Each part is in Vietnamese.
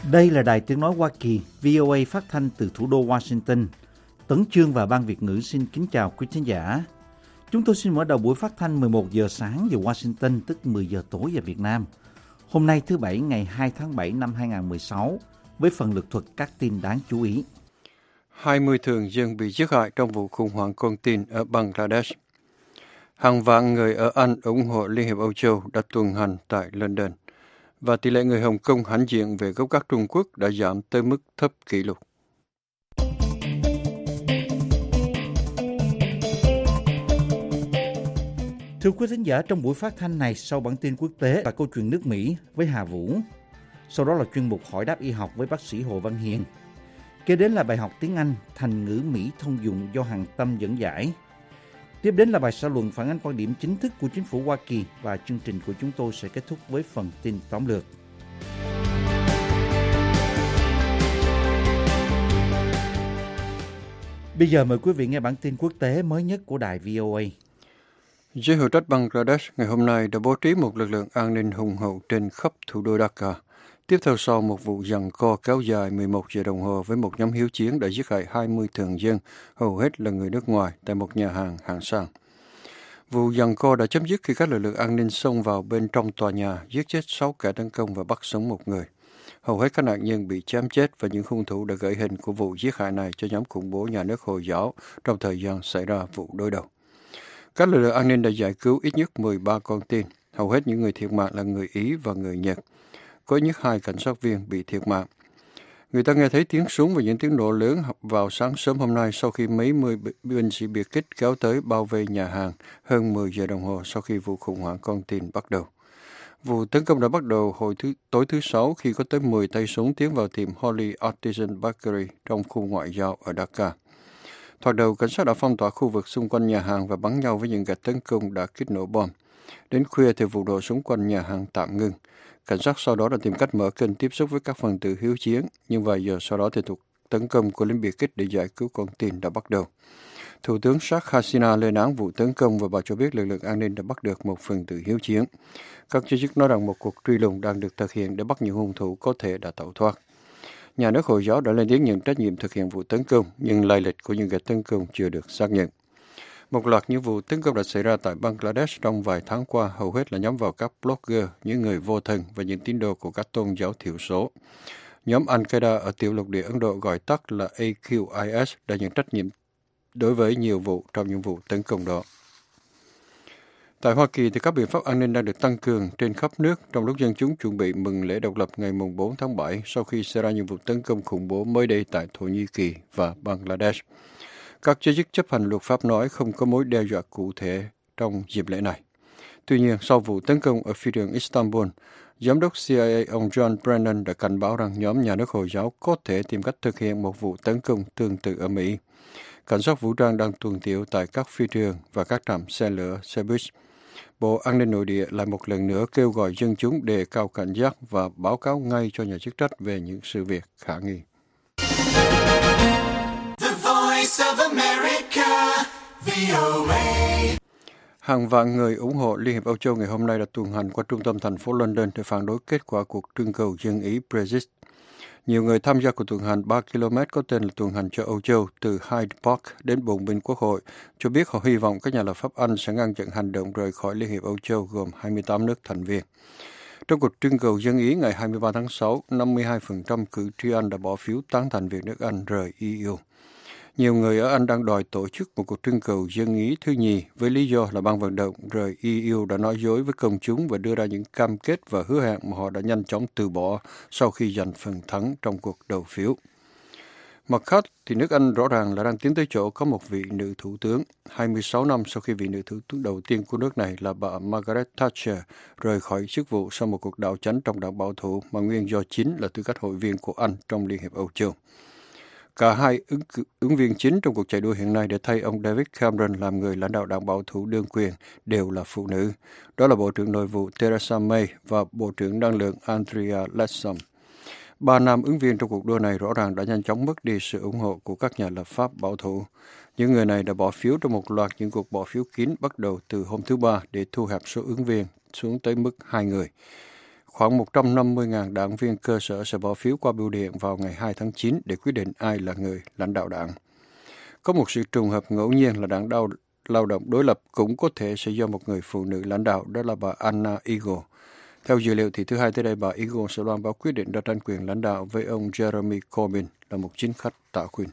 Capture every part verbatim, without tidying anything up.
Đây là Đài Tiếng Nói Hoa Kỳ, vê o a phát thanh từ thủ đô Washington. Tấn Chương và Ban Việt ngữ xin kính chào quý khán giả. Chúng tôi xin mở đầu buổi phát thanh mười một giờ sáng giờ Washington, tức mười giờ tối giờ Việt Nam. Hôm nay thứ Bảy ngày hai tháng bảy năm hai nghìn không trăm mười sáu, với phần lược thuật các tin đáng chú ý. hai mươi thường dân bị giết hại trong vụ khủng hoảng con tin ở Bangladesh. Hàng vạn người ở Anh ủng hộ Liên hiệp Âu Châu đã tuần hành tại London. Và tỷ lệ người Hồng Kông hãnh diện về gốc gác Trung Quốc đã giảm tới mức thấp kỷ lục. Thưa quý thính giả, trong buổi phát thanh này, sau bản tin quốc tế là câu chuyện nước Mỹ với Hà Vũ. Sau đó là chuyên mục hỏi đáp y học với bác sĩ Hồ Văn Hiền. Kế đến là bài học tiếng Anh thành ngữ Mỹ thông dụng do Hằng Tâm dẫn giải. Tiếp đến là bài xã luận phản ánh quan điểm chính thức của chính phủ Hoa Kỳ, và chương trình của chúng tôi sẽ kết thúc với phần tin tóm lược. Bây giờ mời quý vị nghe bản tin quốc tế mới nhất của đài vê o a. Giới hữu trách Bangladesh ngày hôm nay đã bố trí một lực lượng an ninh hùng hậu trên khắp thủ đô Dhaka. Tiếp theo sau một vụ giằng co kéo dài mười một giờ đồng hồ với một nhóm hiếu chiến đã giết hại hai mươi thường dân, hầu hết là người nước ngoài, tại một nhà hàng hạng sang. Vụ giằng co đã chấm dứt khi các lực lượng an ninh xông vào bên trong tòa nhà, giết chết sáu kẻ tấn công và bắt sống một người. Hầu hết các nạn nhân bị chém chết và những hung thủ đã gửi hình của vụ giết hại này cho nhóm khủng bố nhà nước Hồi giáo trong thời gian xảy ra vụ đối đầu. Các lực lượng an ninh đã giải cứu ít nhất mười ba con tin, hầu hết những người thiệt mạng là người Ý và người Nhật. Có ít nhất hai cảnh sát viên bị thiệt mạng. Người ta nghe thấy tiếng súng và những tiếng nổ lớn vào sáng sớm hôm nay sau khi mấy mươi binh sĩ biệt kích kéo tới bao vây nhà hàng hơn mười giờ đồng hồ sau khi vụ khủng hoảng con tin bắt đầu. Vụ tấn công đã bắt đầu hồi thứ, tối thứ Sáu khi có tới mười tay súng tiến vào tiệm Holy Artisan Bakery trong khu ngoại giao ở Dhaka. Thoạt đầu, cảnh sát đã phong tỏa khu vực xung quanh nhà hàng và bắn nhau với những kẻ tấn công đã kích nổ bom. Đến khuya thì vụ nổ xung quanh nhà hàng tạm ngưng. Cảnh sát sau đó đã tìm cách mở kênh tiếp xúc với các phần tử hiếu chiến, nhưng vài giờ sau đó thì cuộc tấn công của lính biệt kích để giải cứu con tin đã bắt đầu. Thủ tướng Sheikh Hasina lên án vụ tấn công và bà cho biết lực lượng an ninh đã bắt được một phần tử hiếu chiến. Các giới chức nói rằng một cuộc truy lùng đang được thực hiện để bắt những hung thủ có thể đã tẩu thoát. Nhà nước Hồi giáo đã lên tiếng nhận trách nhiệm thực hiện vụ tấn công, nhưng lai lịch của những kẻ tấn công chưa được xác nhận. Một loạt những vụ tấn công đã xảy ra tại Bangladesh trong vài tháng qua, hầu hết là nhắm vào các blogger, những người vô thân và những tín đồ của các tôn giáo thiểu số. Nhóm Al-Qaeda ở tiểu lục địa Ấn Độ gọi tắt là A Q I S đã nhận trách nhiệm đối với nhiều vụ trong những vụ tấn công đó. Tại Hoa Kỳ, thì các biện pháp an ninh đang được tăng cường trên khắp nước trong lúc dân chúng chuẩn bị mừng lễ độc lập ngày bốn tháng bảy sau khi xảy ra những vụ tấn công khủng bố mới đây tại Thổ Nhĩ Kỳ và Bangladesh. Các giới chức chấp hành luật pháp nói không có mối đe dọa cụ thể trong dịp lễ này. Tuy nhiên, sau vụ tấn công ở phi trường Istanbul, Giám đốc C I A ông John Brennan đã cảnh báo rằng nhóm nhà nước Hồi giáo có thể tìm cách thực hiện một vụ tấn công tương tự ở Mỹ. Cảnh sát vũ trang đang tuần tiễu tại các phi trường và các trạm xe lửa, xe buýt. Bộ An ninh Nội địa lại một lần nữa kêu gọi dân chúng đề cao cảnh giác và báo cáo ngay cho nhà chức trách về những sự việc khả nghi. Hàng vạn người ủng hộ Liên hiệp Âu Châu ngày hôm nay đã tuần hành qua trung tâm thành phố London để phản đối kết quả cuộc trưng cầu dân Ý Brexit. Nhiều người tham gia cuộc tuần hành ba ki lô mét có tên là tuần hành cho Âu Châu từ Hyde Park đến bùng binh Quốc hội cho biết họ hy vọng các nhà lập pháp Anh sẽ ngăn chặn hành động rời khỏi Liên hiệp Âu Châu gồm hai mươi tám nước thành viên. Trong cuộc trưng cầu dân Ý ngày hai mươi ba tháng sáu, năm mươi hai phần trăm cử tri Anh đã bỏ phiếu tán thành việc nước Anh rời E U. Nhiều người ở Anh đang đòi tổ chức một cuộc trưng cầu dân Ý thứ nhì với lý do là ban vận động rời E U đã nói dối với công chúng và đưa ra những cam kết và hứa hẹn mà họ đã nhanh chóng từ bỏ sau khi giành phần thắng trong cuộc đầu phiếu. Mặt khác, thì nước Anh rõ ràng là đang tiến tới chỗ có một vị nữ thủ tướng, hai mươi sáu năm sau khi vị nữ thủ tướng đầu tiên của nước này là bà Margaret Thatcher rời khỏi chức vụ sau một cuộc đảo chánh trong đảng bảo thủ mà nguyên do chính là tư cách hội viên của Anh trong Liên hiệp Âu Châu. Cả hai ứng, ứng viên chính trong cuộc chạy đua hiện nay để thay ông David Cameron làm người lãnh đạo đảng bảo thủ đương quyền đều là phụ nữ. Đó là Bộ trưởng Nội vụ Theresa May và Bộ trưởng Năng lượng Andrea Leadsom. Ba nam ứng viên trong cuộc đua này rõ ràng đã nhanh chóng mất đi sự ủng hộ của các nhà lập pháp bảo thủ. Những người này đã bỏ phiếu trong một loạt những cuộc bỏ phiếu kín bắt đầu từ hôm thứ Ba để thu hẹp số ứng viên xuống tới mức hai người. khoảng một trăm năm mươi nghìn đảng viên cơ sở sẽ bỏ phiếu qua bưu điện vào ngày hai tháng chín để quyết định ai là người lãnh đạo đảng. Có một sự trùng hợp ngẫu nhiên là đảng đau, lao động đối lập cũng có thể sẽ do một người phụ nữ lãnh đạo, đó là bà Anna Eagle. Theo dữ liệu thì thứ hai tới đây bà Eagle sẽ loan báo quyết định ra tranh quyền lãnh đạo với ông Jeremy Corbyn là một chính khách tạ khuyên.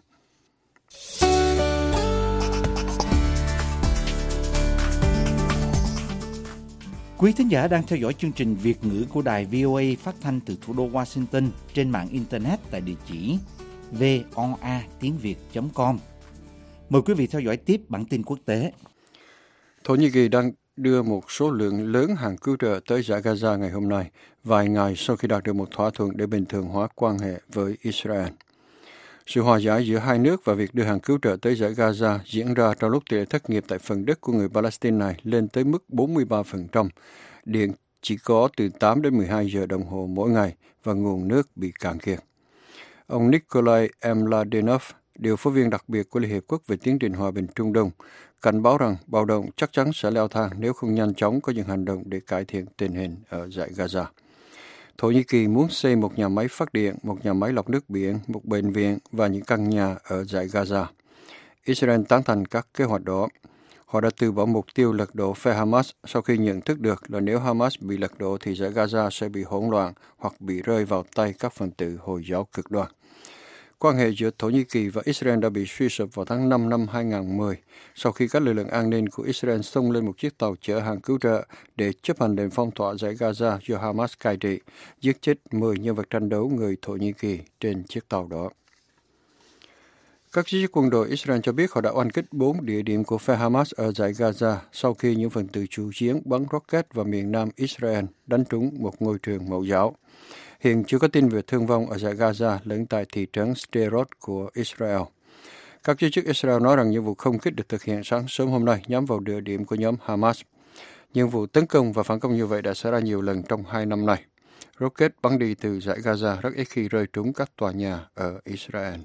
Quý thính giả đang theo dõi chương trình Việt ngữ của đài vê o a phát thanh từ thủ đô Washington trên mạng Internet tại địa chỉ voa tiếng việt chấm com. Mời quý vị theo dõi tiếp bản tin quốc tế. Thổ Nhĩ Kỳ đang đưa một số lượng lớn hàng cứu trợ tới Dải Gaza ngày hôm nay, vài ngày sau khi đạt được một thỏa thuận để bình thường hóa quan hệ với Israel. Sự hòa giải giữa hai nước và việc đưa hàng cứu trợ tới Dải Gaza diễn ra trong lúc tỷ lệ thất nghiệp tại phần đất của người Palestine này lên tới mức bốn mươi ba phần trăm. Điện chỉ có từ tám đến mười hai giờ đồng hồ mỗi ngày và nguồn nước bị cạn kiệt. Ông Nikolai Mladenov, điều phối viên đặc biệt của Liên Hiệp Quốc về tiến trình hòa bình Trung Đông, cảnh báo rằng bạo động chắc chắn sẽ leo thang nếu không nhanh chóng có những hành động để cải thiện tình hình ở Dải Gaza. Thổ Nhĩ Kỳ muốn xây một nhà máy phát điện, một nhà máy lọc nước biển, một bệnh viện và những căn nhà ở Dải Gaza. Israel tán thành các kế hoạch đó. Họ đã từ bỏ mục tiêu lật đổ phe Hamas sau khi nhận thức được là nếu Hamas bị lật đổ thì Dải Gaza sẽ bị hỗn loạn hoặc bị rơi vào tay các phần tử Hồi giáo cực đoan. Quan hệ giữa Thổ Nhĩ Kỳ và Israel đã bị suy sụp vào tháng năm năm hai nghìn không trăm mười sau khi các lực lượng an ninh của Israel xông lên một chiếc tàu chở hàng cứu trợ để chấp hành lệnh phong tỏa Dải Gaza do Hamas cai trị, giết chết mười nhân vật tranh đấu người Thổ Nhĩ Kỳ trên chiếc tàu đó. Các chỉ quân đội Israel cho biết họ đã oanh kích bốn địa điểm của phe Hamas ở Dải Gaza sau khi những phần tử chủ chiến bắn rocket vào miền nam Israel đánh trúng một ngôi trường mẫu giáo. Hiện chưa có tin về thương vong ở Dải Gaza lẫn tại thị trấn Sderot của Israel. Các giới chức Israel nói rằng những vụ không kích được thực hiện sáng sớm hôm nay nhắm vào địa điểm của nhóm Hamas. Những vụ tấn công và phản công như vậy đã xảy ra nhiều lần trong hai năm nay. Rocket bắn đi từ Dải Gaza rất ít khi rơi trúng các tòa nhà ở Israel.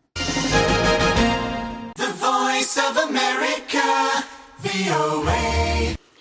The Voice of America, vê o a.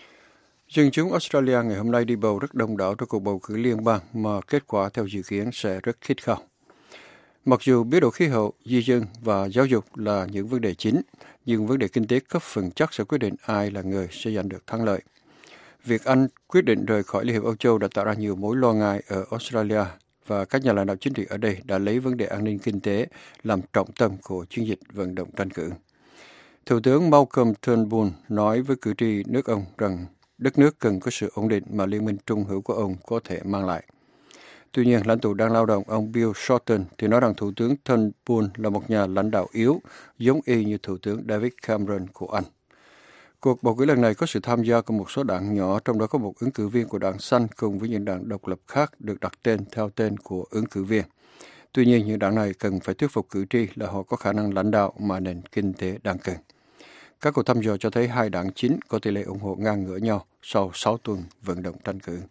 Dân chúng Australia ngày hôm nay đi bầu rất đông đảo trong cuộc bầu cử liên bang mà kết quả theo dự kiến sẽ rất khít khao. Mặc dù biến đổi khí hậu, di dân và giáo dục là những vấn đề chính, nhưng vấn đề kinh tế cấp phần chắc sẽ quyết định ai là người sẽ giành được thắng lợi. Việc Anh quyết định rời khỏi Liên hiệp Âu Châu đã tạo ra nhiều mối lo ngại ở Australia và các nhà lãnh đạo chính trị ở đây đã lấy vấn đề an ninh kinh tế làm trọng tâm của chiến dịch vận động tranh cử. Thủ tướng Malcolm Turnbull nói với cử tri nước ông rằng đất nước cần có sự ổn định mà liên minh trung hữu của ông có thể mang lại. Tuy nhiên, lãnh tụ đang lao động ông Bill Shorten thì nói rằng Thủ tướng Turnbull là một nhà lãnh đạo yếu, giống y như Thủ tướng David Cameron của Anh. Cuộc bầu cử lần này có sự tham gia của một số đảng nhỏ, trong đó có một ứng cử viên của đảng Xanh cùng với những đảng độc lập khác được đặt tên theo tên của ứng cử viên. Tuy nhiên, những đảng này cần phải thuyết phục cử tri là họ có khả năng lãnh đạo mà nền kinh tế đang cần. Các cuộc thăm dò cho thấy hai đảng chính có tỷ lệ ủng hộ ngang ngửa nhau sau sáu tuần vận động tranh cử.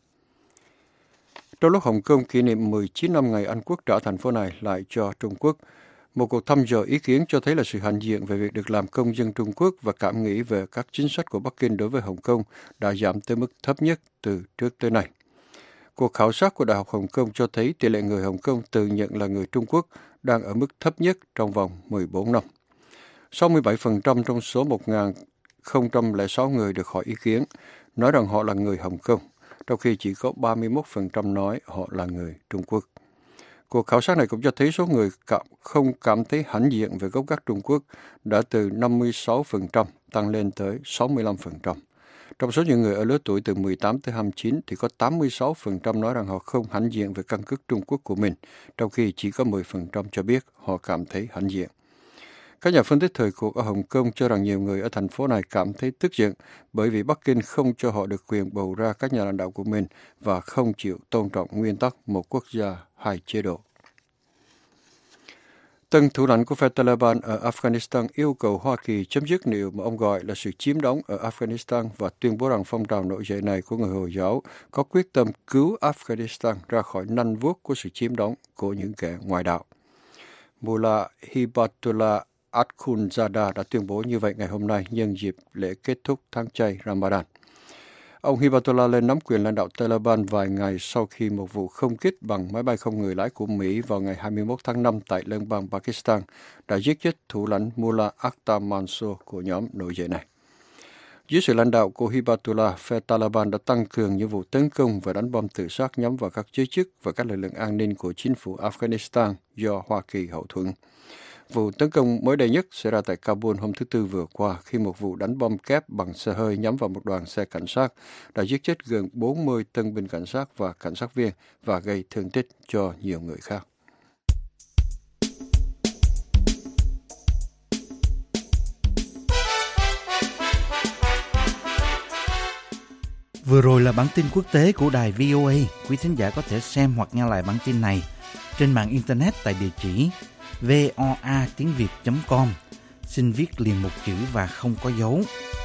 Trong lúc Hồng Kông kỷ niệm mười chín năm ngày Anh quốc trả thành phố này lại cho Trung Quốc, một cuộc thăm dò ý kiến cho thấy là sự hãnh diện về việc được làm công dân Trung Quốc và cảm nghĩ về các chính sách của Bắc Kinh đối với Hồng Kông đã giảm tới mức thấp nhất từ trước tới nay. Cuộc khảo sát của Đại học Hồng Kông cho thấy tỷ lệ người Hồng Kông tự nhận là người Trung Quốc đang ở mức thấp nhất trong vòng mười bốn năm. sáu mươi bảy phần trăm trong số một nghìn không trăm lẻ sáu người được hỏi ý kiến nói rằng họ là người Hồng Kông, trong khi chỉ có ba mươi mốt phần trăm nói họ là người Trung Quốc. Cuộc khảo sát này cũng cho thấy số người cảm, không cảm thấy hãnh diện về gốc gác Trung Quốc đã từ năm mươi sáu phần trăm tăng lên tới sáu mươi lăm phần trăm. Trong số những người ở lứa tuổi từ mười tám tới hai mươi chín thì có tám mươi sáu phần trăm nói rằng họ không hãnh diện về căn cước Trung Quốc của mình, trong khi chỉ có mười phần trăm cho biết họ cảm thấy hãnh diện. Các nhà phân tích thời cuộc ở Hồng Kông cho rằng nhiều người ở thành phố này cảm thấy tức giận bởi vì Bắc Kinh không cho họ được quyền bầu ra các nhà lãnh đạo của mình và không chịu tôn trọng nguyên tắc một quốc gia, hai chế độ. Tân thủ lãnh của phe Taliban ở Afghanistan yêu cầu Hoa Kỳ chấm dứt điều mà ông gọi là sự chiếm đóng ở Afghanistan và tuyên bố rằng phong trào nổi dậy này của người Hồi giáo có quyết tâm cứu Afghanistan ra khỏi nanh vuốt của sự chiếm đóng của những kẻ ngoại đạo. Mullah Hibatullah Akhundzada đã tuyên bố như vậy ngày hôm nay nhân dịp lễ kết thúc tháng chay Ramadan. Ông Hibbatullah lên nắm quyền lãnh đạo Taliban vài ngày sau khi một vụ không kích bằng máy bay không người lái của Mỹ vào ngày hai mươi mốt tháng năm tại liên bang Pakistan đã giết chết thủ lãnh Mullah Akhtar Mansour của nhóm nổi dậy này. Dưới sự lãnh đạo của Hibbatullah, phe Taliban đã tăng cường những vụ tấn công và đánh bom tự sát nhắm vào các giới chức và các lực lượng an ninh của chính phủ Afghanistan do Hoa Kỳ hậu thuẫn. Vụ tấn công mới đây nhất xảy ra tại Kabul hôm thứ Tư vừa qua khi một vụ đánh bom kép bằng xe hơi nhắm vào một đoàn xe cảnh sát đã giết chết gần bốn mươi tân binh cảnh sát và cảnh sát viên và gây thương tích cho nhiều người khác. Vừa rồi là bản tin quốc tế của đài vê o a. Quý thính giả có thể xem hoặc nghe lại bản tin này trên mạng Internet tại địa chỉ voa tiếng việt chấm com. Xin viết liền một chữ và không có dấu.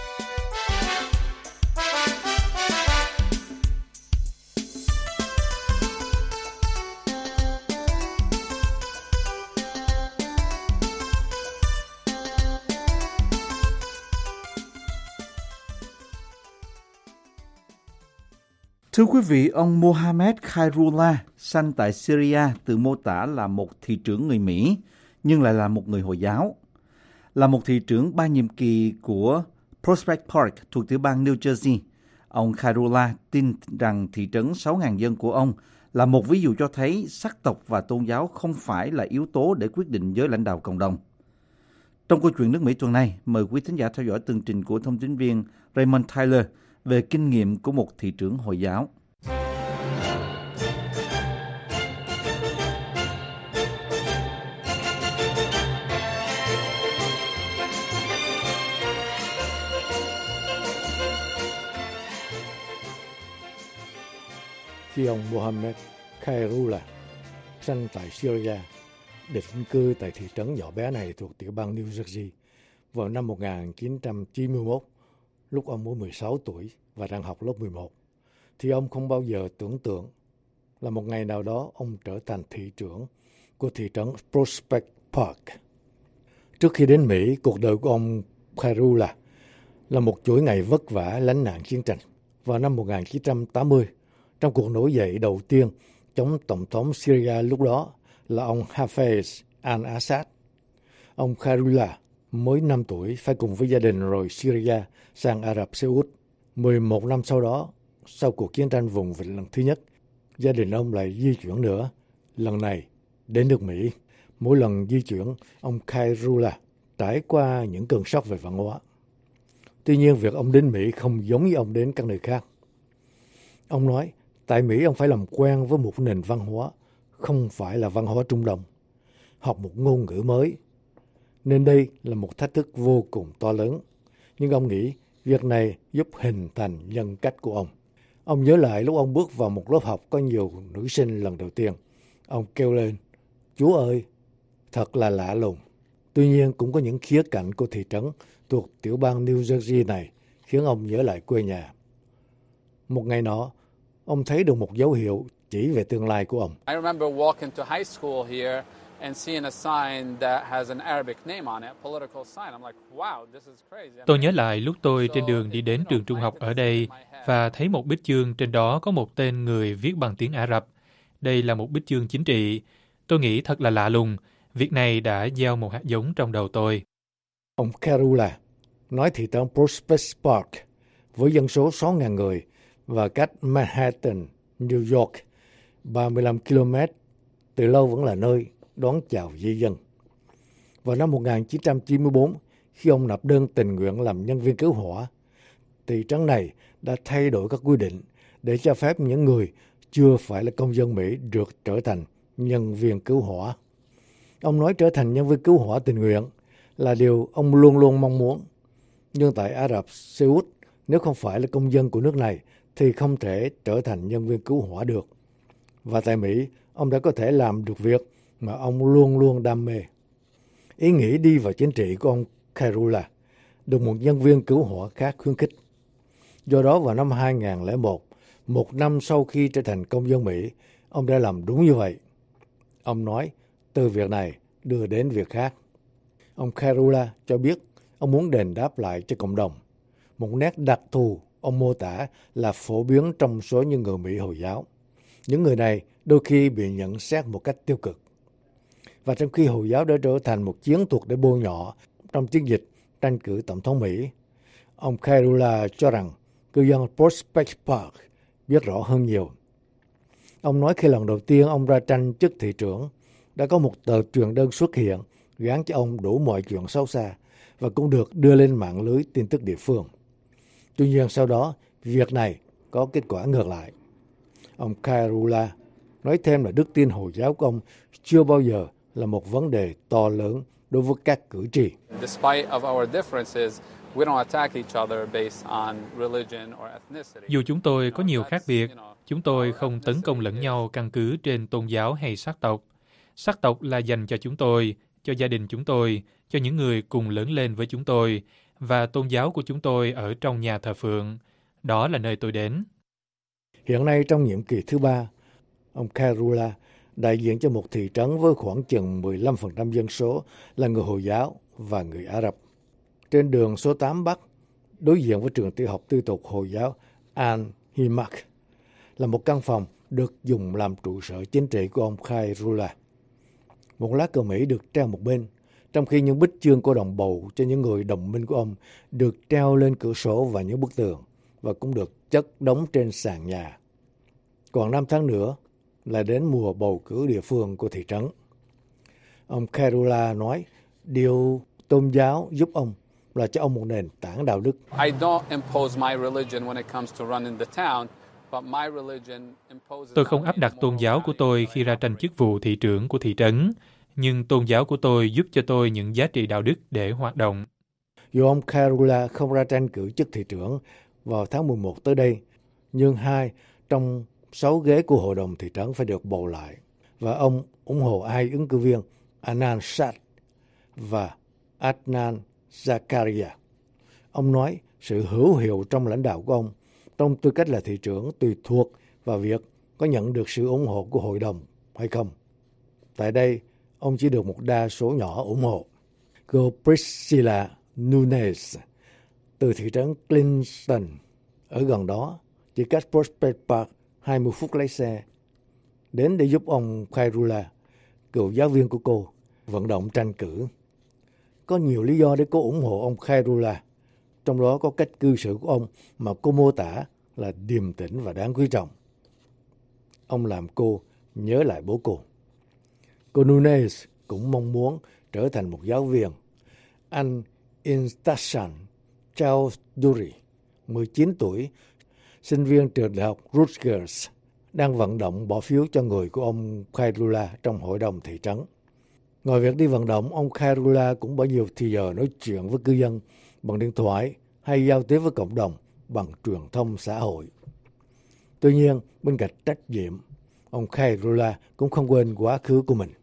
Thưa quý vị, ông Mohammed Khairullah, sanh tại Syria, tự mô tả là một thị trưởng người Mỹ, nhưng lại là một người Hồi giáo. Là một thị trưởng ba nhiệm kỳ của Prospect Park thuộc tiểu bang New Jersey, ông Khairullah tin rằng thị trấn sáu nghìn dân của ông là một ví dụ cho thấy sắc tộc và tôn giáo không phải là yếu tố để quyết định giới lãnh đạo cộng đồng. Trong câu chuyện nước Mỹ tuần này, mời quý thính giả theo dõi tường trình của thông tin viên Raymond Tyler về kinh nghiệm của một thị trưởng Hồi giáo. Khi ông Mohammed Khairullah, sanh tại Syria, định cư tại thị trấn nhỏ bé này thuộc tiểu bang New Jersey vào năm một nghìn chín trăm chín mươi mốt, lúc ông mới mười sáu tuổi và đang học lớp mười một, thì ông không bao giờ tưởng tượng là một ngày nào đó ông trở thành thị trưởng của thị trấn Prospect Park. Trước khi đến Mỹ, cuộc đời của ông Khairullah là một chuỗi ngày vất vả lánh nạn chiến tranh. Vào năm một nghìn chín trăm tám mươi, trong cuộc nổi dậy đầu tiên chống Tổng thống Syria lúc đó là ông Hafez al-Assad, ông Khairullah mới năm tuổi phải cùng với gia đình rời Syria sang Ả Rập Xê Út. mười một năm sau đó, sau cuộc chiến tranh vùng vịnh lần thứ nhất, gia đình ông lại di chuyển nữa, lần này đến nước Mỹ. Mỗi lần di chuyển, ông Khairullah trải qua những cơn sốc về văn hóa. Tuy nhiên, việc ông đến Mỹ không giống như ông đến các nơi khác. Ông nói, tại Mỹ ông phải làm quen với một nền văn hóa, không phải là văn hóa Trung Đông, học một ngôn ngữ mới. Nên đây là một thách thức vô cùng to lớn. Nhưng ông nghĩ việc này giúp hình thành nhân cách của ông. Ông nhớ lại lúc ông bước vào một lớp học có nhiều nữ sinh lần đầu tiên. Ông kêu lên, Chúa ơi, thật là lạ lùng. Tuy nhiên cũng có những khía cạnh của thị trấn thuộc tiểu bang New Jersey này khiến ông nhớ lại quê nhà. Một ngày nọ, ông thấy được một dấu hiệu chỉ về tương lai của ông. I remember walking to high school here and seeing a sign that has an Arabic name on it, political sign. I'm like, wow, this is crazy. Tôi nhớ lại lúc tôi trên đường đi đến trường trung học ở đây và thấy một bích chương trên đó có một tên người viết bằng tiếng Ả Rập. Đây là một bích chương chính trị. Tôi nghĩ thật là lạ lùng. Việc này đã gieo một hạt giống trong đầu tôi. Ông Khairullah nói thị trấn Prospect Park với dân số sáu nghìn người và cách Manhattan, New York ba mươi lăm ki lô mét, từ lâu vẫn là nơi đón chào di dân. Vào năm một nghìn chín trăm chín mươi tư, khi ông nộp đơn tình nguyện làm nhân viên cứu hỏa, thị trấn này đã thay đổi các quy định để cho phép những người chưa phải là công dân Mỹ được trở thành nhân viên cứu hỏa. Ông nói trở thành nhân viên cứu hỏa tình nguyện là điều ông luôn luôn mong muốn. Nhưng tại Ả Rập Xê Út, nếu không phải là công dân của nước này thì không thể trở thành nhân viên cứu hỏa được. Và tại Mỹ, ông đã có thể làm được việc mà ông luôn luôn đam mê. Ý nghĩ đi vào chính trị của ông Khairullah được một nhân viên cứu hỏa khác khuyến khích. Do đó vào năm hai nghìn lẻ một, một năm sau khi trở thành công dân Mỹ, ông đã làm đúng như vậy. Ông nói, từ việc này đưa đến việc khác. Ông Khairullah cho biết ông muốn đền đáp lại cho cộng đồng một nét đặc thù ông mô tả là phổ biến trong số những người Mỹ Hồi giáo. Những người này đôi khi bị nhận xét một cách tiêu cực. Và trong khi Hồi giáo đã trở thành một chiến thuật để bôi nhọ trong chiến dịch tranh cử tổng thống Mỹ, ông Khairullah cho rằng cư dân Prospect Park biết rõ hơn nhiều. Ông nói khi lần đầu tiên ông ra tranh chức thị trưởng, đã có một tờ truyền đơn xuất hiện gán cho ông đủ mọi chuyện xấu xa và cũng được đưa lên mạng lưới tin tức địa phương. Tuy nhiên sau đó, việc này có kết quả ngược lại. Ông Khairullah nói thêm là đức tin Hồi giáo của ông chưa bao giờ là một vấn đề to lớn đối với các cử tri. Dù chúng tôi có nhiều khác biệt, chúng tôi không tấn công lẫn nhau căn cứ trên tôn giáo hay sắc tộc. Sắc tộc là dành cho chúng tôi, cho gia đình chúng tôi, cho những người cùng lớn lên với chúng tôi, và tôn giáo của chúng tôi ở trong nhà thờ phượng. Đó là nơi tôi đến. Hiện nay trong nhiệm kỳ thứ ba, ông Khairullah đại diện cho một thị trấn với khoảng chừng mười lăm phần trăm dân số là người Hồi giáo và người Ả Rập. Trên đường số tám Bắc, đối diện với trường tiểu học tư thục Hồi giáo Al-Himak, là một căn phòng được dùng làm trụ sở chính trị của ông Khairullah. Một lá cờ Mỹ được treo một bên, trong khi những bích chương của đồng bầu cho những người đồng minh của ông được treo lên cửa sổ và những bức tường và cũng được chất đống trên sàn nhà. Còn năm tháng nữa là đến mùa bầu cử địa phương của thị trấn. Ông Khairullah nói điều tôn giáo giúp ông là cho ông một nền tảng đạo đức. Tôi không áp đặt tôn giáo của tôi khi ra tranh chức vụ thị trưởng của thị trấn, nhưng tôn giáo của tôi giúp cho tôi những giá trị đạo đức để hoạt động. Dù ông Khairullah không ra tranh cử chức thị trưởng vào tháng mười một tới đây, nhưng hai trong sáu ghế của hội đồng thị trấn phải được bầu lại, và ông ủng hộ hai ứng cử viên Adnan Shah và Adnan Zakaria. Ông nói sự hữu hiệu trong lãnh đạo của ông trong tư cách là thị trưởng tùy thuộc vào việc có nhận được sự ủng hộ của hội đồng hay không. Tại đây, ông chỉ được một đa số nhỏ ủng hộ. Cô Priscilla Nunes từ thị trấn Clinton ở gần đó, chỉ cách Prospect Park hai mươi phút lái xe, đến để giúp ông Khairullah, cựu giáo viên của cô, vận động tranh cử. Có nhiều lý do để cô ủng hộ ông Khairullah, trong đó có cách cư xử của ông mà cô mô tả là điềm tĩnh và đáng quý trọng. Ông làm cô nhớ lại bố cô. Cô Nunes cũng mong muốn trở thành một giáo viên. Anh Instashan Chowdhury, mười chín tuổi, sinh viên trường đại học Rutgers, đang vận động bỏ phiếu cho người của ông Khairullah trong hội đồng thị trấn. Ngoài việc đi vận động, ông Khairullah cũng bỏ nhiều thời giờ nói chuyện với cư dân bằng điện thoại hay giao tiếp với cộng đồng bằng truyền thông xã hội. Tuy nhiên, bên cạnh trách nhiệm, ông Khairullah cũng không quên quá khứ của mình.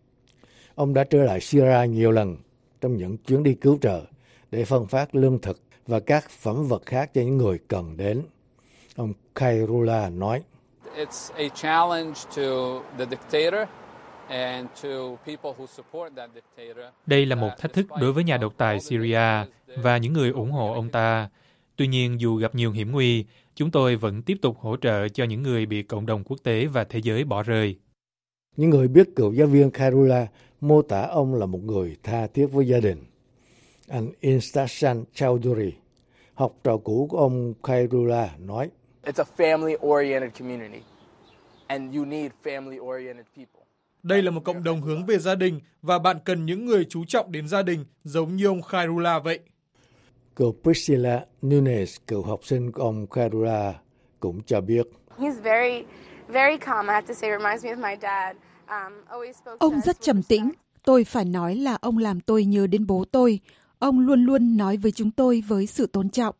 Ông đã trở lại Syria nhiều lần trong những chuyến đi cứu trợ để phân phát lương thực và các phẩm vật khác cho những người cần đến. Ông Khairullah nói, It's a challenge to the dictator and to people who support that dictator. Đây là một thách thức đối với nhà độc tài Syria và những người ủng hộ ông ta. Tuy nhiên, dù gặp nhiều hiểm nguy, chúng tôi vẫn tiếp tục hỗ trợ cho những người bị cộng đồng quốc tế và thế giới bỏ rơi. Những người biết cựu giáo viên Khairullah mô tả ông là một người tha thiết với gia đình. Anh Instashan Chowdhury, học trò cũ của ông Khairullah, nói, It's a family-oriented community, and you need family-oriented people. Đây là một cộng đồng hướng về gia đình, và bạn cần những người chú trọng đến gia đình, giống như ông Khairullah vậy. Cô Priscilla Nunes, cựu học sinh của ông Khairullah, cũng cho biết. He's very, very calm. I have to say, reminds me of my dad. Ông rất trầm tĩnh. Tôi phải nói là ông làm tôi nhớ đến bố tôi. Ông luôn luôn nói với chúng tôi với sự tôn trọng.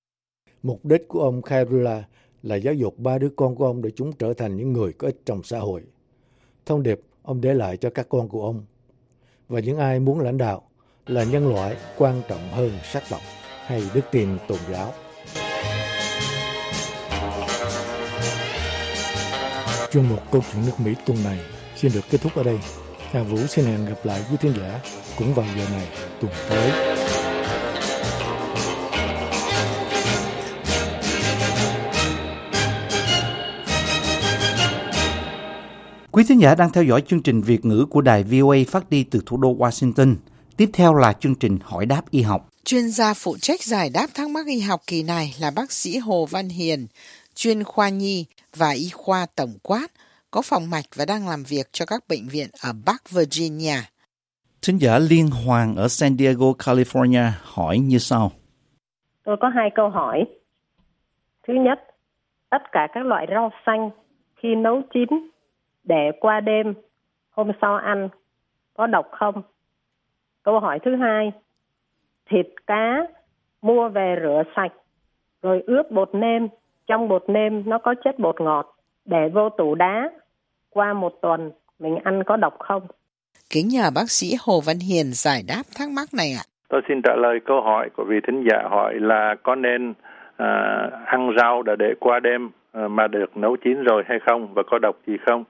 Mục đích của ông Khairullah là giáo dục ba đứa con của ông để chúng trở thành những người có ích trong xã hội. Thông điệp ông để lại cho các con của ông và những ai muốn lãnh đạo là nhân loại quan trọng hơn sắc tộc hay đức tin tôn giáo. Chuyên mục Câu chuyện nước Mỹ tuần này xin được kết thúc ở đây. Hà Vũ xin hẹn gặp lại quý khán giả cũng vào giờ này tuần tới. Quý thính giả đang theo dõi chương trình Việt ngữ của đài vê o a phát đi từ thủ đô Washington. Tiếp theo là chương trình Hỏi đáp y học. Chuyên gia phụ trách giải đáp thắc mắc y học kỳ này là bác sĩ Hồ Văn Hiền, chuyên khoa nhi và y khoa tổng quát, có phòng mạch và đang làm việc cho các bệnh viện ở Bắc Virginia. Thính giả Liên Hoàng ở San Diego, California hỏi như sau. Tôi có hai câu hỏi. Thứ nhất, tất cả các loại rau xanh khi nấu chín để qua đêm, hôm sau ăn, có độc không? Câu hỏi thứ hai, thịt cá mua về rửa sạch, rồi ướp bột nêm, trong bột nêm nó có chất bột ngọt, để vô tủ đá, qua một tuần mình ăn có độc không? Kính nhờ bác sĩ Hồ Văn Hiền giải đáp thắc mắc này ạ. Tôi xin trả lời câu hỏi của vị thính giả hỏi là có nên à, ăn rau đã để qua đêm à, mà được nấu chín rồi hay không và có độc gì không?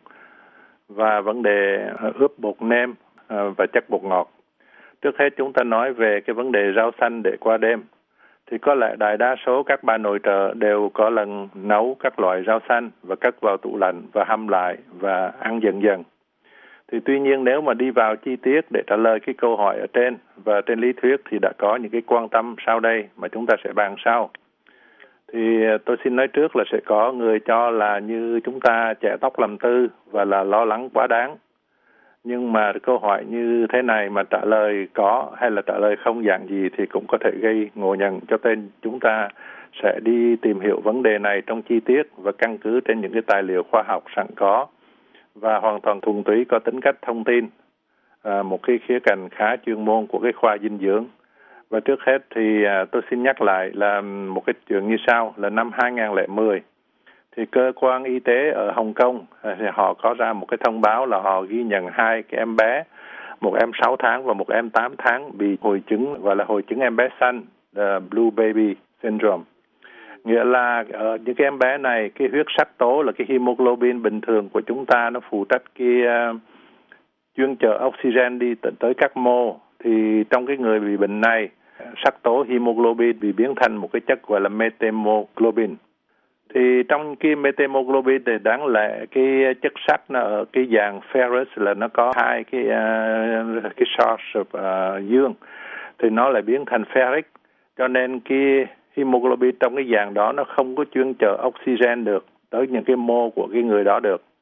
Và vấn đề à, ướp bột nêm à, và chất bột ngọt. Trước hết chúng ta nói về cái vấn đề rau xanh để qua đêm. Thì có lẽ đại đa số các bà nội trợ đều có lần nấu các loại rau xanh và cất vào tủ lạnh và hâm lại và ăn dần dần. Thì tuy nhiên nếu mà đi vào chi tiết để trả lời cái câu hỏi ở trên và trên lý thuyết thì đã có những cái quan tâm sau đây mà chúng ta sẽ bàn sau. Thì tôi xin nói trước là sẽ có người cho là như chúng ta chẻ tóc làm tư và là lo lắng quá đáng. Nhưng mà câu hỏi như thế này mà trả lời có hay là trả lời không dạng gì thì cũng có thể gây ngộ nhận, cho nên chúng ta sẽ đi tìm hiểu vấn đề này trong chi tiết và căn cứ trên những cái tài liệu khoa học sẵn có và hoàn toàn thuần túy có tính cách thông tin, à, một cái khía cạnh khá chuyên môn của cái khoa dinh dưỡng. Và trước hết thì à, tôi xin nhắc lại là một cái chuyện như sau, là năm hai không không không thì cơ quan y tế ở Hồng Kông thì họ có ra một cái thông báo là họ ghi nhận hai cái em bé, một em sáu tháng và một em tám tháng bị hội chứng gọi là hội chứng em bé xanh, Blue Baby Syndrome. Nghĩa là ở những cái em bé này, cái huyết sắc tố là cái hemoglobin bình thường của chúng ta nó phụ trách cái uh, chuyên chở oxygen đi t- tới các mô. Thì trong cái người bị bệnh này, sắc tố hemoglobin bị biến thành một cái chất gọi là methemoglobin. Thì trong cái methemoglobin thì đáng lẽ cái chất sắt nó ở cái dạng ferrous là nó có hai cái uh, cái charge uh, dương thì nó lại biến thành ferric, cho nên cái hemoglobin trong cái dạng đó nó không có chuyên chở oxygen được tới những cái mô của cái người đó được.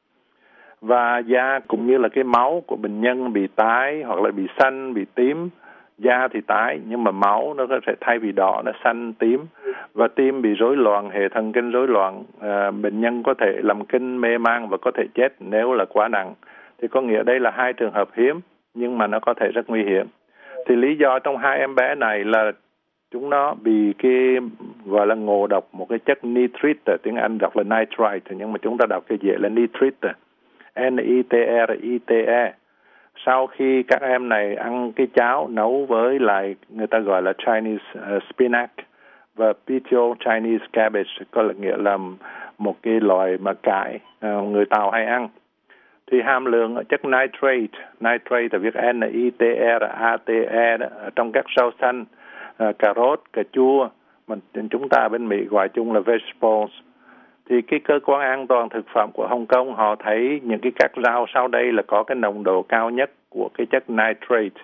Và da cũng như là cái máu của bệnh nhân bị tái hoặc là bị xanh, bị tím. Da thì tái nhưng mà máu nó có thể thay vì đỏ nó xanh tím, và tim bị rối loạn, hệ thần kinh rối loạn, à, bệnh nhân có thể làm kinh, mê man và có thể chết nếu là quá nặng. Thì có nghĩa đây là hai trường hợp hiếm nhưng mà nó có thể rất nguy hiểm. Thì lý do trong hai em bé này là chúng nó bị cái gọi là ngộ độc một cái chất nitrite, tiếng Anh đọc là nitrite nhưng mà chúng ta đọc cái dễ là nitrite, N I T R I T E. Sau khi các em này ăn cái cháo nấu với lại người ta gọi là Chinese uh, spinach và Pitiot Chinese cabbage, có nghĩa là một cái loại mà cải uh, người Tàu hay ăn, thì hàm lượng chất nitrate, nitrate là viết N I T R A T E đó, ở trong các rau xanh, uh, cà rốt, cà chua, mà chúng ta bên Mỹ gọi chung là vegetables. Thì cái cơ quan an toàn thực phẩm của Hồng Kông họ thấy những cái các rau sau đây là có cái nồng độ cao nhất của cái chất nitrate.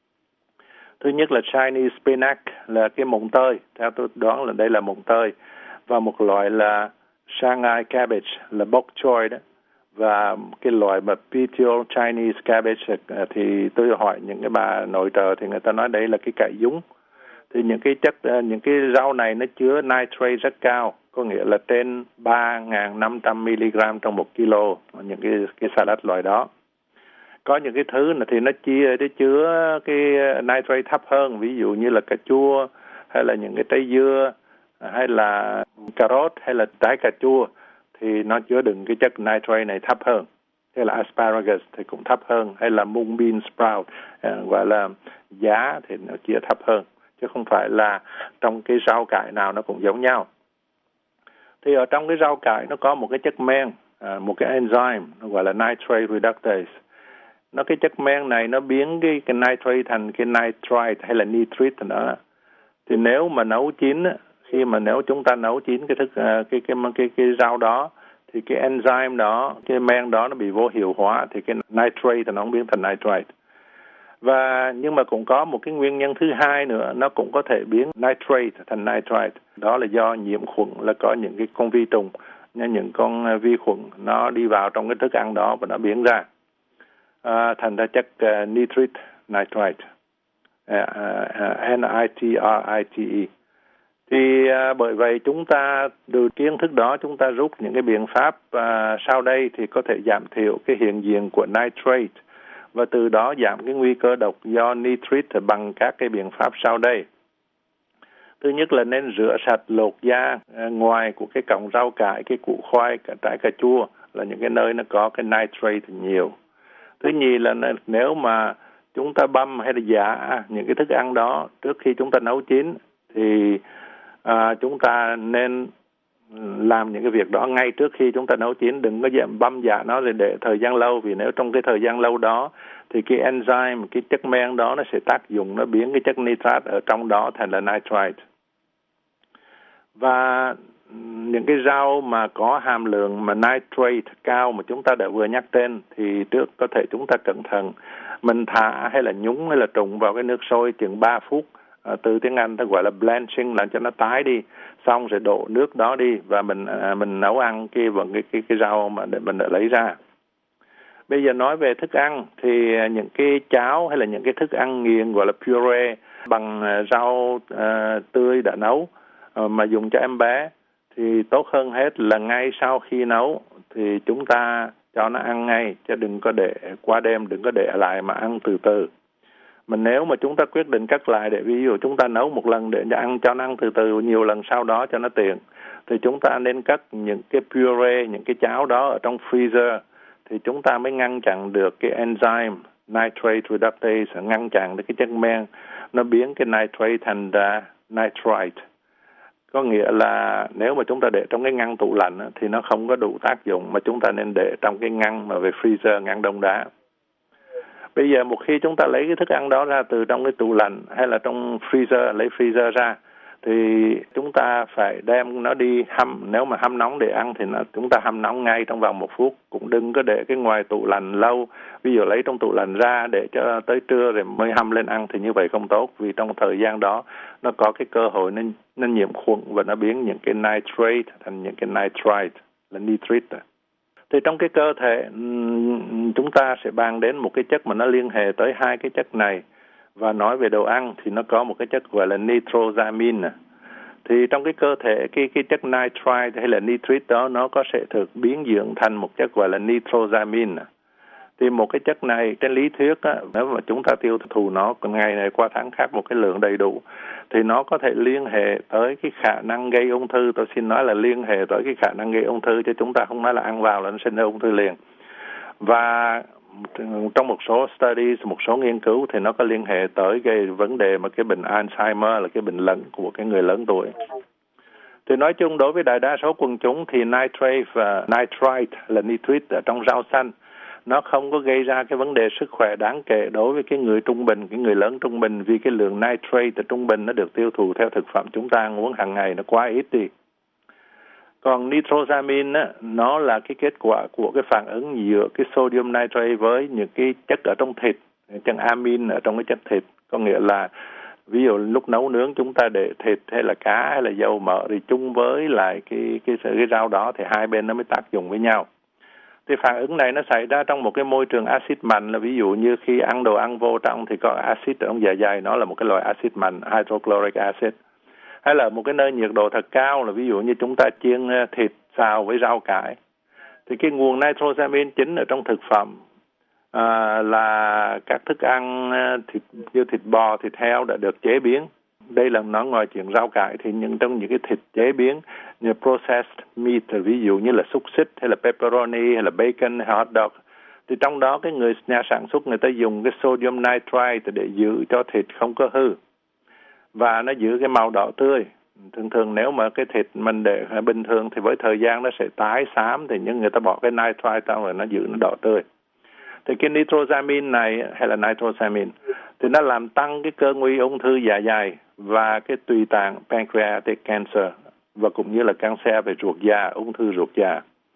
Thứ nhất là Chinese spinach là cái mồng tơi, theo tôi đoán là đây là mồng tơi, và một loại là Shanghai cabbage là bok choy đó, và cái loại mà Pitiot Chinese cabbage thì tôi hỏi những cái bà nội trợ thì người ta nói đây là cái cải dúng. Thì những cái chất những cái rau này nó chứa nitrate rất cao, có nghĩa là trên ba nghìn năm trăm mi-li-gam trong một kilo, những cái cái salad loại đó. Có những cái thứ này thì nó chia để chứa cái nitrate thấp hơn, ví dụ như là cà chua hay là những cái trái dưa hay là cà rốt hay là trái cà chua thì nó chứa đựng cái chất nitrate này thấp hơn. Hay là asparagus thì cũng thấp hơn, hay là mung bean sprout gọi là giá thì nó chia thấp hơn, chứ không phải là trong cái rau cải nào nó cũng giống nhau. Thì ở trong cái rau cải nó có một cái chất men, một cái enzyme nó gọi là nitrate reductase. Nó cái chất men này nó biến cái, cái nitrate thành cái nitrite hay là nitrite nữa. Thì nếu mà nấu chín, khi mà nếu chúng ta nấu chín cái thức cái cái cái cái, cái rau đó thì cái enzyme đó, cái men đó nó bị vô hiệu hóa thì cái nitrate thì nó biến thành nitrite. Và nhưng mà cũng có một cái nguyên nhân thứ hai nữa, nó cũng có thể biến nitrate thành nitrite. Đó là do nhiễm khuẩn, là có những cái con vi trùng, những con vi khuẩn nó đi vào trong cái thức ăn đó và nó biến ra à, thành ra chất uh, nitric nitrite, uh, uh, N I T R I T E. Thì uh, bởi vậy chúng ta từ kiến thức đó chúng ta rút những cái biện pháp uh, sau đây thì có thể giảm thiểu cái hiện diện của nitrate và từ đó giảm cái nguy cơ độc do nitrite bằng các cái biện pháp sau đây. Thứ nhất là nên rửa sạch lột da ngoài của cái cọng rau cải, cái củ khoai, cả trái cà chua là những cái nơi nó có cái nitrate nhiều. Thứ nhì là nếu mà chúng ta băm hay là giã những cái thức ăn đó trước khi chúng ta nấu chín thì à, chúng ta nên làm những cái việc đó ngay trước khi chúng ta nấu chín, đừng có băm giã nó rồi để thời gian lâu, vì nếu trong cái thời gian lâu đó thì cái enzyme, cái chất men đó nó sẽ tác dụng, nó biến cái chất nitrat ở trong đó thành là nitrite. Và những cái rau mà có hàm lượng mà nitrate cao mà chúng ta đã vừa nhắc tên thì trước có thể chúng ta cẩn thận mình thả hay là nhúng hay là trụng vào cái nước sôi chừng ba phút, à, từ tiếng Anh ta gọi là blanching, làm cho nó tái đi, xong rồi đổ nước đó đi và mình à, mình nấu ăn cái cái cái cái rau mà để mình đã lấy ra. Bây giờ nói về thức ăn thì những cái cháo hay là những cái thức ăn nghiền gọi là puree bằng rau uh, tươi đã nấu uh, mà dùng cho em bé thì tốt hơn hết là ngay sau khi nấu thì chúng ta cho nó ăn ngay, chứ đừng có để qua đêm, đừng có để lại mà ăn từ từ. Mình nếu mà chúng ta quyết định cắt lại để ví dụ chúng ta nấu một lần để ăn cho nó ăn từ từ nhiều lần sau đó cho nó tiện, thì chúng ta nên cất những cái puree, những cái cháo đó ở trong freezer thì chúng ta mới ngăn chặn được cái enzyme nitrate reductase, ngăn chặn được cái chất men nó biến cái nitrate thành ra nitrite. Có nghĩa là nếu mà chúng ta để trong cái ngăn tủ lạnh thì nó không có đủ tác dụng, mà chúng ta nên để trong cái ngăn mà về freezer, ngăn đông đá. Bây giờ một khi chúng ta lấy cái thức ăn đó ra từ trong cái tủ lạnh hay là trong freezer, lấy freezer ra thì chúng ta phải đem nó đi hâm. Nếu mà hâm nóng để ăn thì nó, chúng ta hâm nóng ngay trong vòng một phút, cũng đừng có để cái ngoài tủ lạnh lâu. Ví dụ lấy trong tủ lạnh ra để cho tới trưa rồi mới hâm lên ăn thì như vậy không tốt, vì trong thời gian đó nó có cái cơ hội nên nó nhiễm khuẩn và nó biến những cái nitrate thành những cái nitrite là nitrite. Thì trong cái cơ thể chúng ta sẽ bàn đến một cái chất mà nó liên hệ tới hai cái chất này. Và nói về đồ ăn thì nó có một cái chất gọi là nitrosamine. Thì trong cái cơ thể cái cái chất nitrite hay là nitrite đó nó có sẽ được biến dưỡng thành một chất gọi là nitrosamine. Thì một cái chất này trên lý thuyết á, nếu mà chúng ta tiêu thụ nó ngày này qua tháng khác một cái lượng đầy đủ thì nó có thể liên hệ tới cái khả năng gây ung thư. Tôi xin nói là liên hệ tới cái khả năng gây ung thư, chứ chúng ta không nói là ăn vào là nó sinh ra ung thư liền. Và trong một số studies, một số nghiên cứu thì nó có liên hệ tới cái vấn đề mà cái bệnh Alzheimer là cái bệnh lẫn của cái người lớn tuổi. Thì nói chung đối với đại đa số quần chúng thì nitrate và nitrite là nitrite ở trong rau xanh nó không có gây ra cái vấn đề sức khỏe đáng kể đối với cái người trung bình, cái người lớn trung bình, vì cái lượng nitrate trung bình nó được tiêu thụ theo thực phẩm chúng ta ăn uống hàng ngày nó quá ít đi. Còn nitrosamine á, nó là cái kết quả của cái phản ứng giữa cái sodium nitrate với những cái chất ở trong thịt, chất amine ở trong cái chất thịt. Có nghĩa là ví dụ lúc nấu nướng chúng ta để thịt hay là cá hay là dầu mỡ thì chung với lại cái cái cái rau đó thì hai bên nó mới tác dụng với nhau. Thì phản ứng này nó xảy ra trong một cái môi trường axit mạnh, là ví dụ như khi ăn đồ ăn vô trong thì có axit ở trong dạ dày, nó là một cái loại axit mạnh, hydrochloric acid. Hay là một cái nơi nhiệt độ thật cao, là ví dụ như chúng ta chiên thịt xào với rau cải. Thì cái nguồn nitrosamine chính ở trong thực phẩm à, là các thức ăn thịt, như thịt bò, thịt heo đã được chế biến. Đây là nó ngoài chuyện rau cải thì những trong những cái thịt chế biến như processed meat, ví dụ như là xúc xích hay là pepperoni hay là bacon hay hot dog, thì trong đó cái người nhà sản xuất người ta dùng cái sodium nitrite để giữ cho thịt không có hư và nó giữ cái màu đỏ tươi. Thường thường nếu mà cái thịt mình để bình thường thì với thời gian nó sẽ tái xám, thì nhưng người ta bỏ cái nitrite ra rồi nó giữ nó đỏ tươi. Thì cái nitrosamine này hay là nitrosamine thì nó làm tăng cái cơ nguy ung thư dạ dày và cái tùy tạng pancreatic cancer, và cũng như là cancer về ruột già, ung thư ruột già.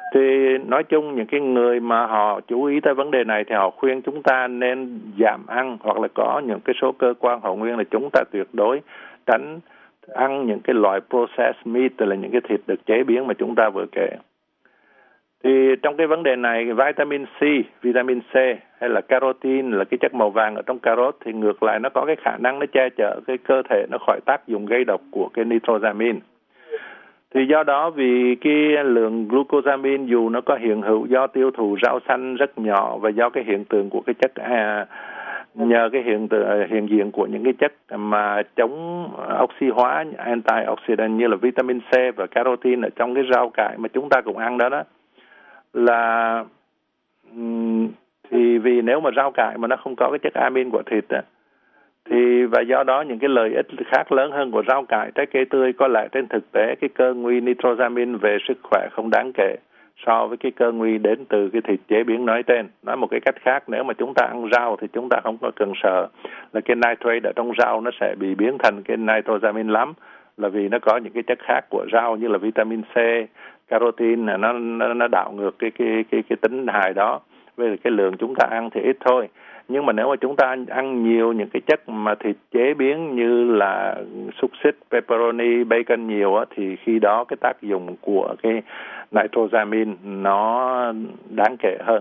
Thì nói chung những cái người mà họ chú ý tới vấn đề này thì họ khuyên chúng ta nên giảm ăn, hoặc là có những cái số cơ quan họ khuyên là chúng ta tuyệt đối tránh ăn những cái loại processed meat, tức là những cái thịt được chế biến mà chúng ta vừa kể. Thì trong cái vấn đề này, vitamin C, vitamin C hay là carotin là cái chất màu vàng ở trong cà rốt thì ngược lại nó có cái khả năng nó che chở cái cơ thể nó khỏi tác dụng gây độc của cái nitrosamine. Thì do đó vì cái lượng glucosamine dù nó có hiện hữu do tiêu thụ rau xanh rất nhỏ và do cái hiện tượng của cái chất à, nhờ cái hiện tượng hiện diện của những cái chất mà chống oxy hóa antioxidant như là vitamin C và carotin ở trong cái rau cải mà chúng ta cũng ăn đó đó là thì vì nếu mà rau cải mà nó không có cái chất amin của thịt á, thì và do đó những cái lợi ích khác lớn hơn của rau cải, trái cây tươi có lẽ trên thực tế cái cơ nguy nitrosamine về sức khỏe không đáng kể so với cái cơ nguy đến từ cái thịt chế biến nói trên. Nói một cái cách khác, nếu mà chúng ta ăn rau thì chúng ta không có cần sợ là cái nitrate ở trong rau nó sẽ bị biến thành cái nitrosamine lắm, là vì nó có những cái chất khác của rau như là vitamin C, carotin nó nó, nó đảo ngược cái cái cái cái tính hài đó. Với cái lượng chúng ta ăn thì ít thôi. Nhưng mà nếu mà chúng ta ăn nhiều những cái chất mà thịt chế biến như là xúc xích, pepperoni, bacon nhiều á, thì khi đó cái tác dụng của cái nitrosamine nó đáng kể hơn.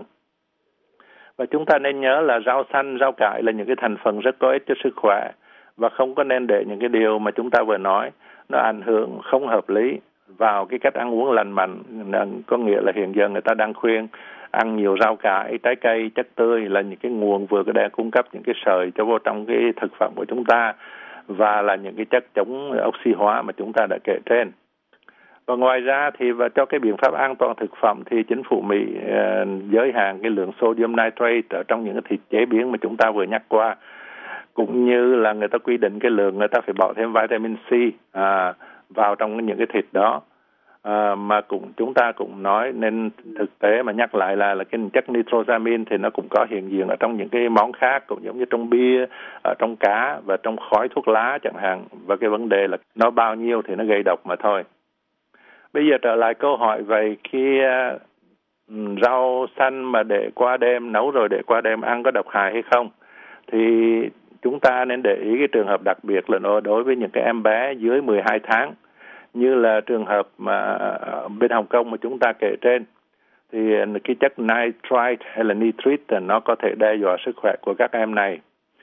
Và chúng ta nên nhớ là rau xanh, rau cải là những cái thành phần rất có ích cho sức khỏe, và không có nên để những cái điều mà chúng ta vừa nói nó ảnh hưởng không hợp lý vào cái cách ăn uống lành mạnh. Có nghĩa là hiện giờ người ta đang khuyên ăn nhiều rau cải, trái cây, chất tươi là những cái nguồn vừa có thể cung cấp những cái sợi cho vô trong cái thực phẩm của chúng ta, và là những cái chất chống oxy hóa mà chúng ta đã kể trên. Và ngoài ra thì và cho cái biện pháp an toàn thực phẩm thì chính phủ Mỹ uh, giới hạn cái lượng sodium nitrate ở trong những cái thịt chế biến mà chúng ta vừa nhắc qua, cũng như là người ta quy định cái lượng người ta phải bỏ thêm vitamin C à, vào trong những cái thịt đó. À, mà cũng chúng ta cũng nói nên thực tế mà nhắc lại là là cái chất nitrosamine thì nó cũng có hiện diện ở trong những cái món khác, cũng giống như trong bia, ở trong cá và trong khói thuốc lá chẳng hạn. Và cái vấn đề là nó bao nhiêu thì nó gây độc mà thôi. Bây giờ trở lại câu hỏi về khi uh, rau xanh mà để qua đêm, nấu rồi để qua đêm ăn có độc hại hay không, thì chúng ta nên để ý cái trường hợp đặc biệt là đối với những cái em bé dưới mười hai tháng, như là trường hợp mà bên Hồng Kông mà chúng ta kể trên, thì cái chất nitrite hay là nitrite nó có thể đe dọa sức khỏe của các em này.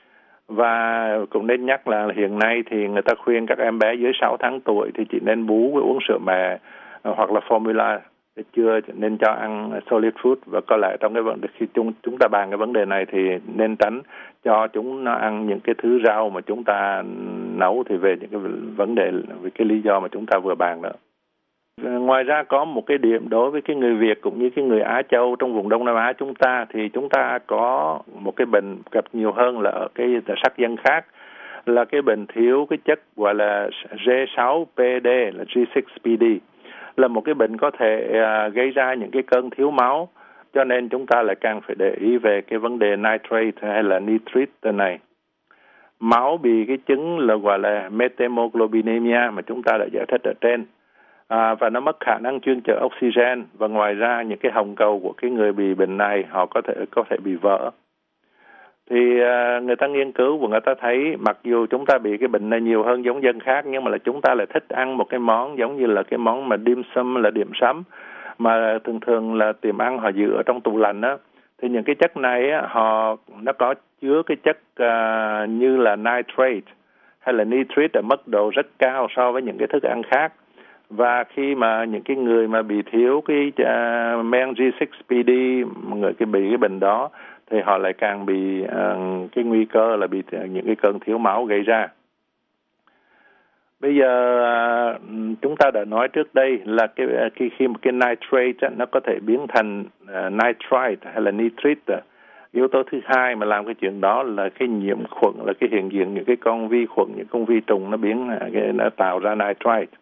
Và cũng nên nhắc là hiện nay thì người ta khuyên các em bé dưới sáu tháng tuổi thì chỉ nên bú với uống sữa mẹ hoặc là formula, chưa nên cho ăn solid food. Và có lẽ trong cái vấn đề khi chúng chúng ta bàn cái vấn đề này thì nên tránh cho chúng nó ăn những cái thứ rau mà chúng ta nấu, thì về những cái vấn đề về cái lý do mà chúng ta vừa bàn đó. Ngoài ra có một cái điểm đối với cái người Việt cũng như cái người Á Châu trong vùng Đông Nam Á chúng ta, thì chúng ta có một cái bệnh gặp nhiều hơn là ở cái sắc dân khác, là cái bệnh thiếu cái chất gọi là G sáu P D là G sáu P D, là một cái bệnh có thể uh, gây ra những cái cơn thiếu máu, cho nên chúng ta lại càng phải để ý về cái vấn đề nitrate hay là nitrite này. Máu bị cái chứng là gọi là methemoglobinemia mà chúng ta đã giải thích ở trên, à, và nó mất khả năng chuyên chở oxygen, và ngoài ra những cái hồng cầu của cái người bị bệnh này họ có thể có thể bị vỡ. Thì uh, người ta nghiên cứu và người ta thấy mặc dù chúng ta bị cái bệnh này nhiều hơn giống dân khác, nhưng mà là chúng ta lại thích ăn một cái món giống như là cái món mà dim sum, là điểm sắm, mà thường thường là tiệm ăn họ giữ ở trong tủ lạnh á. Thì những cái chất này á, họ nó có chứa cái chất uh, như là nitrate hay là nitrite ở mức độ rất cao so với những cái thức ăn khác. Và khi mà những cái người mà bị thiếu cái uh, men G sáu P D, người cái bị cái bệnh đó, thì họ lại càng bị uh, cái nguy cơ là bị những cái cơn thiếu máu gây ra. Bây giờ uh, chúng ta đã nói trước đây là cái khi khi một cái nitrate nó có thể biến thành uh, nitrite hay là nitrite. Yếu tố thứ hai mà làm cái chuyện đó là cái nhiễm khuẩn, là cái hiện diện những cái con vi khuẩn, những con vi trùng nó biến cái nó tạo ra nitrite.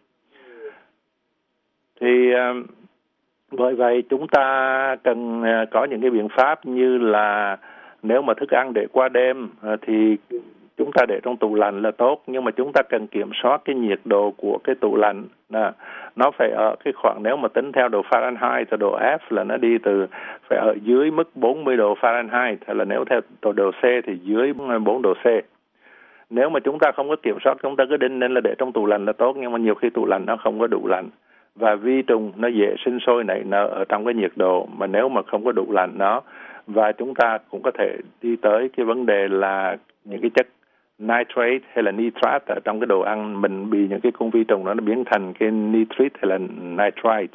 Thì uh, bởi vậy chúng ta cần uh, có những cái biện pháp như là nếu mà thức ăn để qua đêm uh, thì chúng ta để trong tủ lạnh là tốt, nhưng mà chúng ta cần kiểm soát cái nhiệt độ của cái tủ lạnh. À, nó phải ở cái khoảng, nếu mà tính theo độ Fahrenheit thì độ F là nó đi từ phải ở dưới mức bốn mươi độ Fahrenheit, hay là nếu theo độ, độ C thì dưới bốn độ C. Nếu mà chúng ta không có kiểm soát, chúng ta cứ đinh nên là để trong tủ lạnh là tốt, nhưng mà nhiều khi tủ lạnh nó không có đủ lạnh và vi trùng nó dễ sinh sôi nảy nở ở trong cái nhiệt độ mà nếu mà không có đủ lạnh nó. Và chúng ta cũng có thể đi tới cái vấn đề là những cái chất nitrate hay là nitrate ở trong cái đồ ăn mình bị những cái con vi trùng đó nó biến thành cái nitrate hay là nitrite.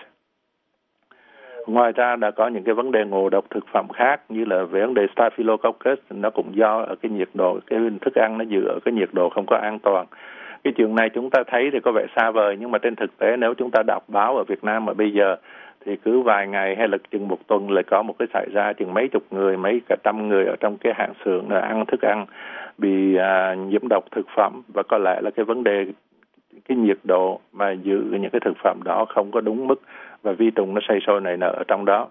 Ngoài ra đã có những cái vấn đề ngộ độc thực phẩm khác như là về vấn đề Staphylococcus, nó cũng do ở cái nhiệt độ, cái thức ăn nó giữ ở cái nhiệt độ không có an toàn. Cái chuyện này chúng ta thấy thì có vẻ xa vời, nhưng mà trên thực tế nếu chúng ta đọc báo ở Việt Nam mà bây giờ thì cứ vài ngày hay là chừng một tuần lại có một cái xảy ra chừng mấy chục người, mấy cả trăm người ở trong cái hàng xưởng là ăn thức ăn bị à, nhiễm độc thực phẩm, và có lẽ là cái vấn đề cái nhiệt độ mà giữ những cái thực phẩm đó không có đúng mức và vi trùng nó xây sôi nảy nở ở trong đó.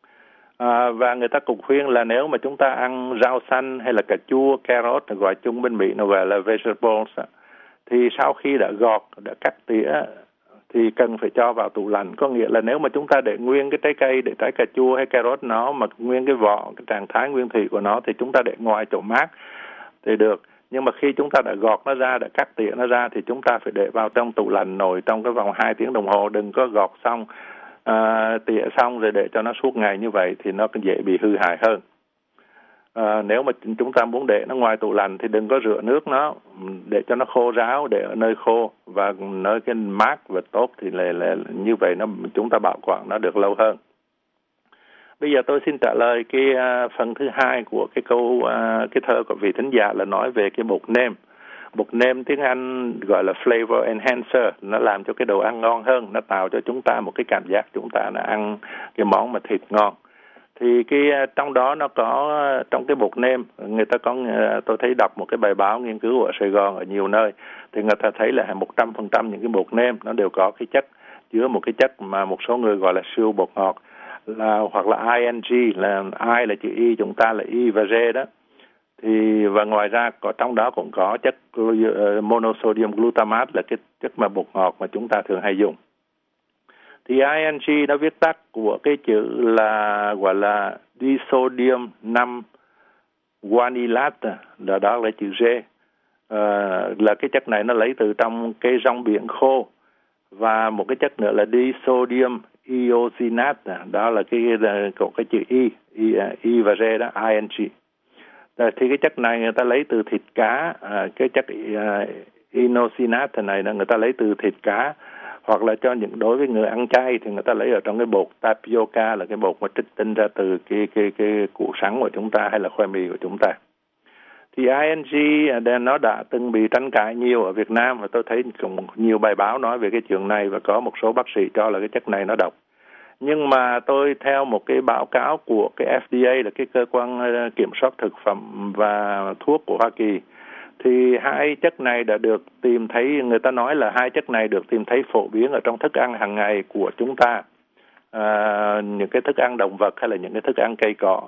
À, và người ta cũng khuyên là nếu mà chúng ta ăn rau xanh hay là cà chua, carrot, gọi chung bên Mỹ nó gọi là vegetables, thì sau khi đã gọt, đã cắt tỉa thì cần phải cho vào tủ lạnh. Có nghĩa là nếu mà chúng ta để nguyên cái trái cây, để trái cà chua hay carrot nó mà nguyên cái vỏ, cái trạng thái nguyên thủy của nó thì chúng ta để ngoài chỗ mát thì được. Nhưng mà khi chúng ta đã gọt nó ra, đã cắt tỉa nó ra thì chúng ta phải để vào trong tủ lạnh nồi trong cái vòng hai tiếng đồng hồ. Đừng có gọt xong, à, tỉa xong rồi để cho nó suốt ngày như vậy thì nó dễ bị hư hại hơn. À, nếu mà chúng ta muốn để nó ngoài tủ lạnh thì đừng có rửa nước nó, để cho nó khô ráo, để ở nơi khô và nơi cái mát và tốt thì là, là như vậy nó chúng ta bảo quản nó được lâu hơn. Bây giờ tôi xin trả lời cái uh, phần thứ hai của cái câu uh, cái thơ của vị thính giả là nói về cái bột nêm. Bột nêm tiếng Anh gọi là flavor enhancer, nó làm cho cái đồ ăn ngon hơn, nó tạo cho chúng ta một cái cảm giác chúng ta đã ăn cái món mà thịt ngon. Thì cái trong đó nó có trong cái bột nêm, người ta có tôi thấy đọc một cái bài báo nghiên cứu ở Sài Gòn ở nhiều nơi thì người ta thấy là một trăm phần trăm những cái bột nêm nó đều có cái chất chứa một cái chất mà một số người gọi là siêu bột ngọt, là hoặc là i en giê, là I là chữ Y, chúng ta là I và G đó. Thì và ngoài ra có trong đó cũng có chất monosodium glutamate là cái chất mà bột ngọt mà chúng ta thường hay dùng. Thì i en giê nó viết tắt của cái chữ là gọi là disodium năm guanylate, là đó là chữ G. À, là cái chất này nó lấy từ trong cái rong biển khô, và một cái chất nữa là disodium iosinate, đó là cái của cái chữ Y, I, I và G đó, i en giê. À, thì cái chất này người ta lấy từ thịt cá, à, cái chất uh, inosinate này là người ta lấy từ thịt cá, hoặc là cho những đối với người ăn chay thì người ta lấy ở trong cái bột tapioca, là cái bột mà trích tinh ra từ cái cái cái củ sắn của chúng ta hay là khoai mì của chúng ta. Thì i en giê nó đã từng bị tranh cãi nhiều ở Việt Nam, và tôi thấy cũng nhiều bài báo nói về cái chuyện này, và có một số bác sĩ cho là cái chất này nó độc. Nhưng mà tôi theo một cái báo cáo của cái ép đê a, là cái cơ quan kiểm soát thực phẩm và thuốc của Hoa Kỳ, thì hai chất này đã được tìm thấy, người ta nói là hai chất này được tìm thấy phổ biến ở trong thức ăn hàng ngày của chúng ta, à, những cái thức ăn động vật hay là những cái thức ăn cây cỏ.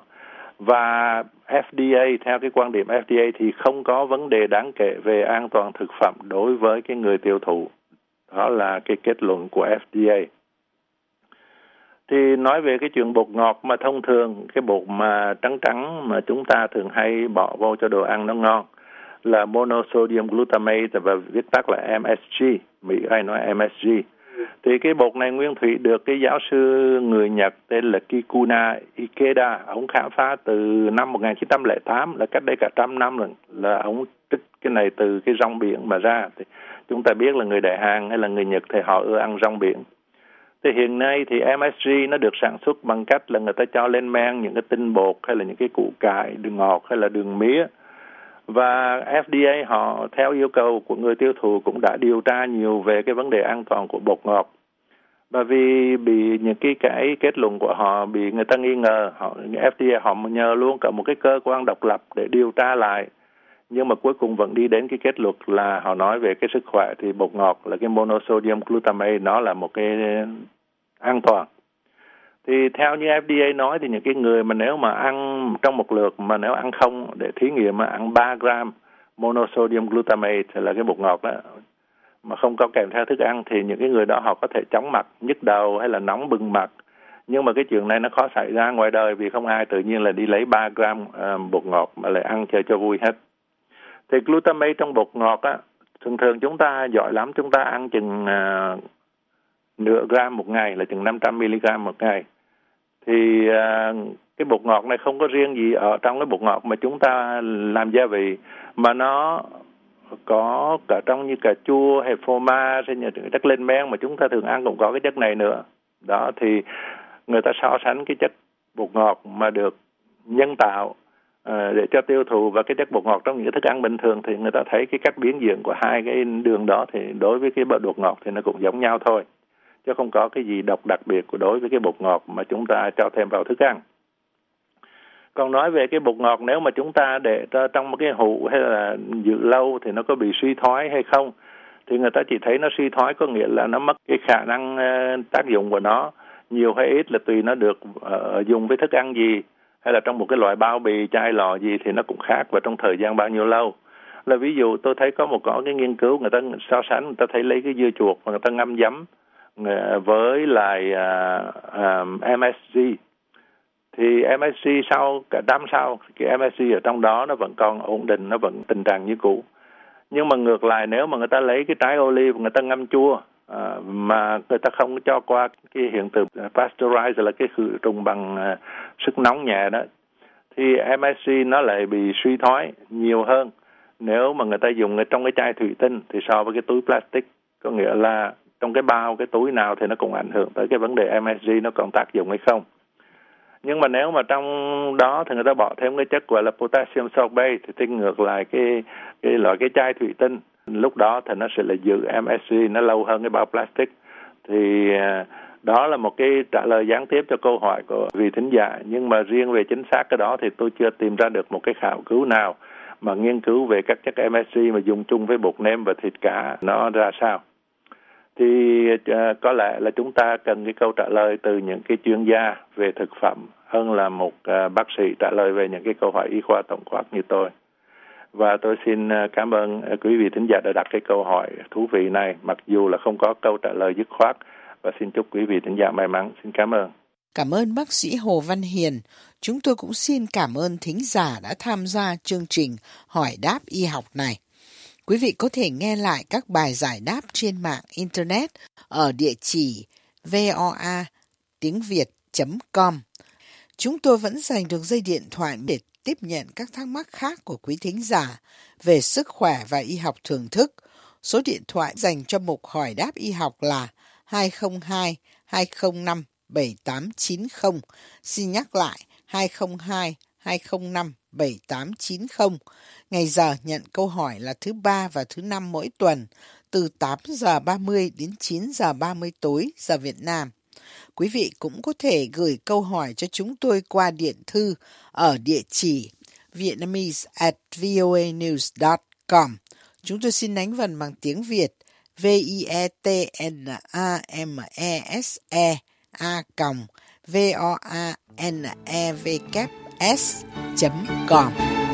Và ép đê a, theo cái quan điểm ép đê a thì không có vấn đề đáng kể về an toàn thực phẩm đối với cái người tiêu thụ. Đó là cái kết luận của ép đê a. Thì nói về cái chuyện bột ngọt mà thông thường, cái bột mà trắng trắng mà chúng ta thường hay bỏ vô cho đồ ăn nó ngon là monosodium glutamate, và viết tắt là em ét giê, Mỹ hay nói em ét giê. Thì cái bột này nguyên thủy được cái giáo sư người Nhật tên là Kikuna Ikeda, ông khám phá từ năm một nghìn chín trăm lẻ tám, là cách đây cả trăm năm rồi, là ông trích cái này từ cái rong biển mà ra. Thì chúng ta biết là người Đại Hàn hay là người Nhật thì họ ưa ăn rong biển. Thì hiện nay thì em ét giê nó được sản xuất bằng cách là người ta cho lên men những cái tinh bột hay là những cái củ cải, đường ngọt hay là đường mía. Và ép đê a họ theo yêu cầu của người tiêu thụ cũng đã điều tra nhiều về cái vấn đề an toàn của bột ngọt. Bởi vì bị những cái cái kết luận của họ bị người ta nghi ngờ, họ ép đê a họ nhờ luôn cả một cái cơ quan độc lập để điều tra lại. Nhưng mà cuối cùng vẫn đi đến cái kết luận là họ nói về cái sức khỏe thì bột ngọt là cái monosodium glutamate nó là một cái an toàn. Thì theo như ép đê a nói thì những cái người mà nếu mà ăn trong một lượt mà nếu ăn không để thí nghiệm mà ăn ba gram monosodium glutamate là cái bột ngọt đó, mà không có kèm theo thức ăn thì những cái người đó họ có thể chóng mặt, nhức đầu hay là nóng bừng mặt. Nhưng mà cái chuyện này nó khó xảy ra ngoài đời vì không ai tự nhiên là đi lấy ba gram uh, bột ngọt mà lại ăn chơi cho vui hết. Thì glutamate trong bột ngọt á, thường thường chúng ta giỏi lắm, chúng ta ăn chừng uh, nửa gram một ngày là chừng năm trăm mi-li-gam một ngày. Thì uh, cái bột ngọt này không có riêng gì ở trong cái bột ngọt mà chúng ta làm gia vị, mà nó có cả trong như cà chua hay phô ma hay những chất lên men mà chúng ta thường ăn cũng có cái chất này nữa. Đó thì người ta so sánh cái chất bột ngọt mà được nhân tạo uh, để cho tiêu thụ và cái chất bột ngọt trong những thức ăn bình thường thì người ta thấy cái cách biến dạng của hai cái đường đó thì đối với cái bột ngọt thì nó cũng giống nhau thôi, chứ không có cái gì độc đặc biệt của đối với cái bột ngọt mà chúng ta cho thêm vào thức ăn. Còn nói về cái bột ngọt, nếu mà chúng ta để trong một cái hũ hay là giữ lâu thì nó có bị suy thoái hay không, thì người ta chỉ thấy nó suy thoái có nghĩa là nó mất cái khả năng uh, tác dụng của nó, nhiều hay ít là tùy nó được uh, dùng với thức ăn gì hay là trong một cái loại bao bì chai lọ gì thì nó cũng khác và trong thời gian bao nhiêu lâu. Là ví dụ tôi thấy có một có cái nghiên cứu người ta so sánh, người ta thấy lấy cái dưa chuột và người ta ngâm giấm uh, với lại uh, uh, em ét giê. Thì em ét giê sau cả năm sau, cái em ét giê ở trong đó nó vẫn còn ổn định, nó vẫn tình trạng như cũ. Nhưng mà ngược lại, nếu mà người ta lấy cái trái olive người ta ngâm chua à, mà người ta không cho qua cái hiện tượng pasteurize là cái khử trùng bằng à, sức nóng nhẹ đó, thì em ét giê nó lại bị suy thoái nhiều hơn nếu mà người ta dùng ở trong cái chai thủy tinh thì so với cái túi plastic. Có nghĩa là trong cái bao, cái túi nào thì nó cũng ảnh hưởng tới cái vấn đề em ét giê nó còn tác dụng hay không. Nhưng mà nếu mà trong đó thì người ta bỏ thêm cái chất gọi là potassium sorbate thì tinh ngược lại cái cái loại cái chai thủy tinh, lúc đó thì nó sẽ là giữ em ét giê nó lâu hơn cái bao plastic. Thì đó là một cái trả lời gián tiếp cho câu hỏi của vị thính giả. Nhưng mà riêng về chính xác cái đó thì tôi chưa tìm ra được một cái khảo cứu nào mà nghiên cứu về các chất em ét giê mà dùng chung với bột nêm và thịt cá nó ra sao. Thì uh, có lẽ là chúng ta cần cái câu trả lời từ những cái chuyên gia về thực phẩm hơn là một uh, bác sĩ trả lời về những cái câu hỏi y khoa tổng quát như tôi. Và tôi xin uh, cảm ơn uh, quý vị thính giả đã đặt cái câu hỏi thú vị này, mặc dù là không có câu trả lời dứt khoát, và xin chúc quý vị thính giả may mắn. Xin cảm ơn. Cảm ơn bác sĩ Hồ Văn Hiền. Chúng tôi cũng xin cảm ơn thính giả đã tham gia chương trình Hỏi đáp y học này. Quý vị có thể nghe lại các bài giải đáp trên mạng Internet ở địa chỉ voa tiếng việt chấm com. Chúng tôi vẫn dành được dây điện thoại để tiếp nhận các thắc mắc khác của quý thính giả về sức khỏe và y học thưởng thức. Số điện thoại dành cho mục Hỏi đáp y học là hai không hai hai không năm bảy tám chín không. Xin nhắc lại hai không hai hai không năm bảy tám chín không. Ngày giờ nhận câu hỏi là thứ ba và thứ năm mỗi tuần từ tám giờ ba mươi đến chín giờ ba mươi tối giờ Việt Nam. Quý vị cũng có thể gửi câu hỏi cho chúng tôi qua điện thư ở địa chỉ vietnamese at voanews dot com. Chúng tôi xin đánh vần bằng tiếng Việt v i e t n a m e s e a v o a n e v s chấm com.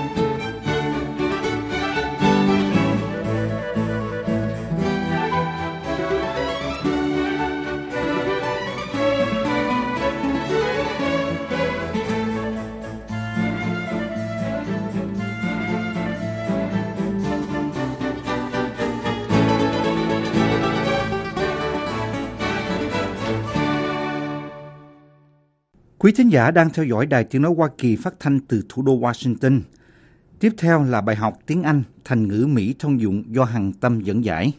Quý thính giả đang theo dõi Đài Tiếng nói Hoa Kỳ phát thanh từ thủ đô Washington. Tiếp theo là bài học tiếng Anh thành ngữ Mỹ thông dụng do Hằng Tâm dẫn giải.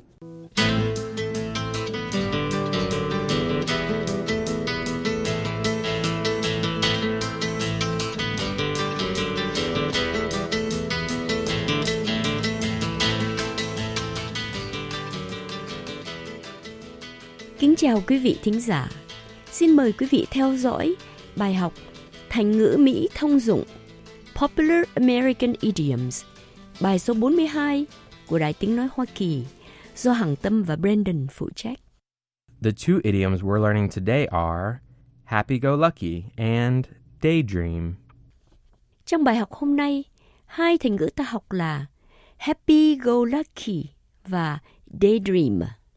Kính chào quý vị thính giả. Xin mời quý vị theo dõi bài học thành ngữ Mỹ thông dụng Popular American Idioms, bài số bốn mươi hai của Đài Tiếng nói Hoa Kỳ do Hằng Tâm và Brandon phụ trách. The two idioms we're learning today are happy-go-lucky and daydream. Trong bài học hôm nay, hai thành ngữ ta học là happy-go-lucky và daydream.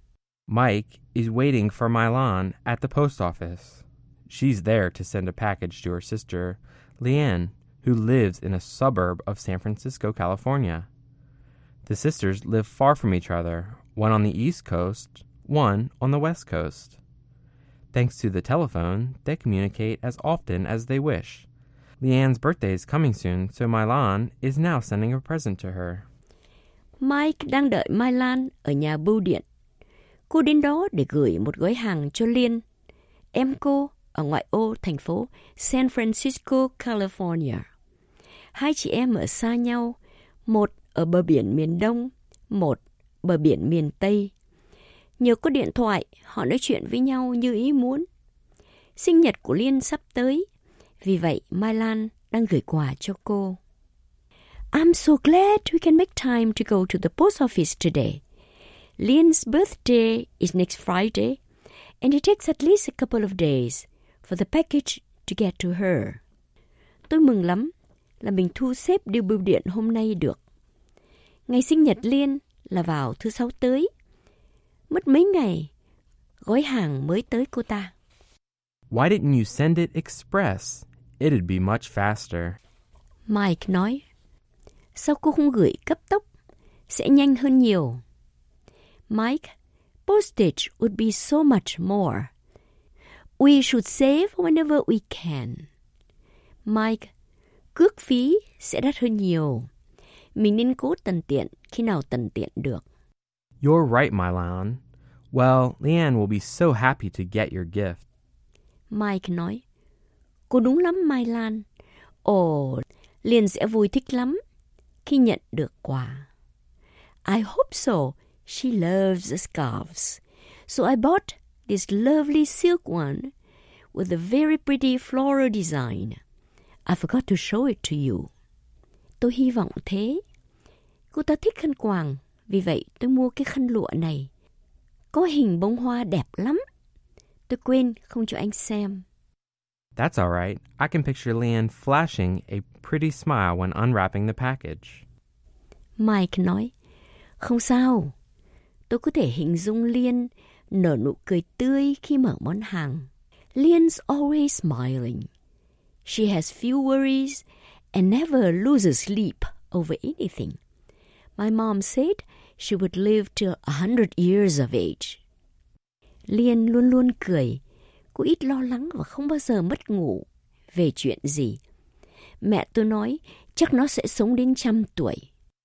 Mike is waiting for Milan at the post office. She's there to send a package to her sister, Leanne, who lives in a suburb of San Francisco, California. The sisters live far from each other, one on the East Coast, one on the West Coast. Thanks to the telephone, they communicate as often as they wish. Leanne's birthday is coming soon, so Milan is now sending a present to her. Mike đang đợi Mai Lan ở nhà bưu điện. Cô đến đó để gửi một gói hàng cho Liên, em cô ở ngoại ô thành phố San Francisco, California. Hai chị em ở xa nhau, một ở bờ biển miền Đông, một bờ biển miền Tây. Nhờ có điện thoại, họ nói chuyện với nhau như ý muốn. Sinh nhật của Liên sắp tới, vì vậy Mai Lan đang gửi quà cho cô. I'm so glad we can make time to go to the post office today. Lynn's birthday is next Friday, and it takes at least a couple of days for the package to get to her. Tôi mừng lắm là mình thu xếp đi bưu điện hôm nay được. Ngày sinh nhật Liên là vào thứ Sáu tới. Mất mấy ngày, gói hàng mới tới cô ta. Why didn't you send it express? It'd be much faster. Mike nói, sao cô không gửi cấp tốc? Sẽ nhanh hơn nhiều. Mike, postage would be so much more. We should save whenever we can. Mike, cước phí sẽ đắt hơn nhiều. Mình nên cố tận tiện khi nào tận tiện được. You're right, Milan. Well, Leanne will be so happy to get your gift. Mike nói, cô đúng lắm Mai Lan. Ồ, Liên sẽ vui thích lắm khi nhận được quà. I hope so. She loves the scarves. So I bought this lovely silk one with a very pretty floral design. I forgot to show it to you. Tôi hy vọng thế. Cô ta thích khăn quàng, vì vậy tôi mua cái khăn lụa này. Có hình bông hoa đẹp lắm. Tôi quên không cho anh xem. That's all right. I can picture Leanne flashing a pretty smile when unwrapping the package. Mike nói, không sao. Tôi có thể hình dung Liên nở nụ cười tươi khi mở món hàng. Leanne's always smiling. She has few worries and never loses sleep over anything. My mom said she would live till a hundred years of age. Liên luôn luôn cười. Cô ít lo lắng và không bao giờ mất ngủ về chuyện gì. Mẹ tôi nói chắc nó sẽ sống đến trăm tuổi.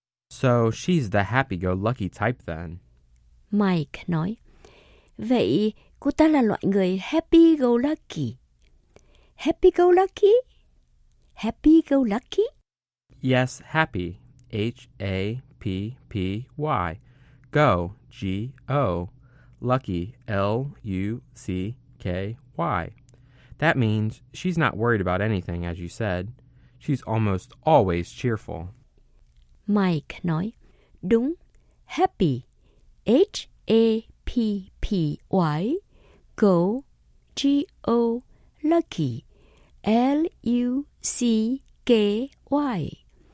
So she's the happy-go-lucky type then. Mike nói, vậy cô ta là loại người happy-go-lucky. Happy-go-lucky? Happy-go-lucky? Yes, happy. H A P P Y. Go, G O. Lucky, L U C K Y. That means she's not worried about anything, as you said. She's almost always cheerful. Mike nói, đúng, happy, H A P P Y, go, G O, lucky, L U C K Y.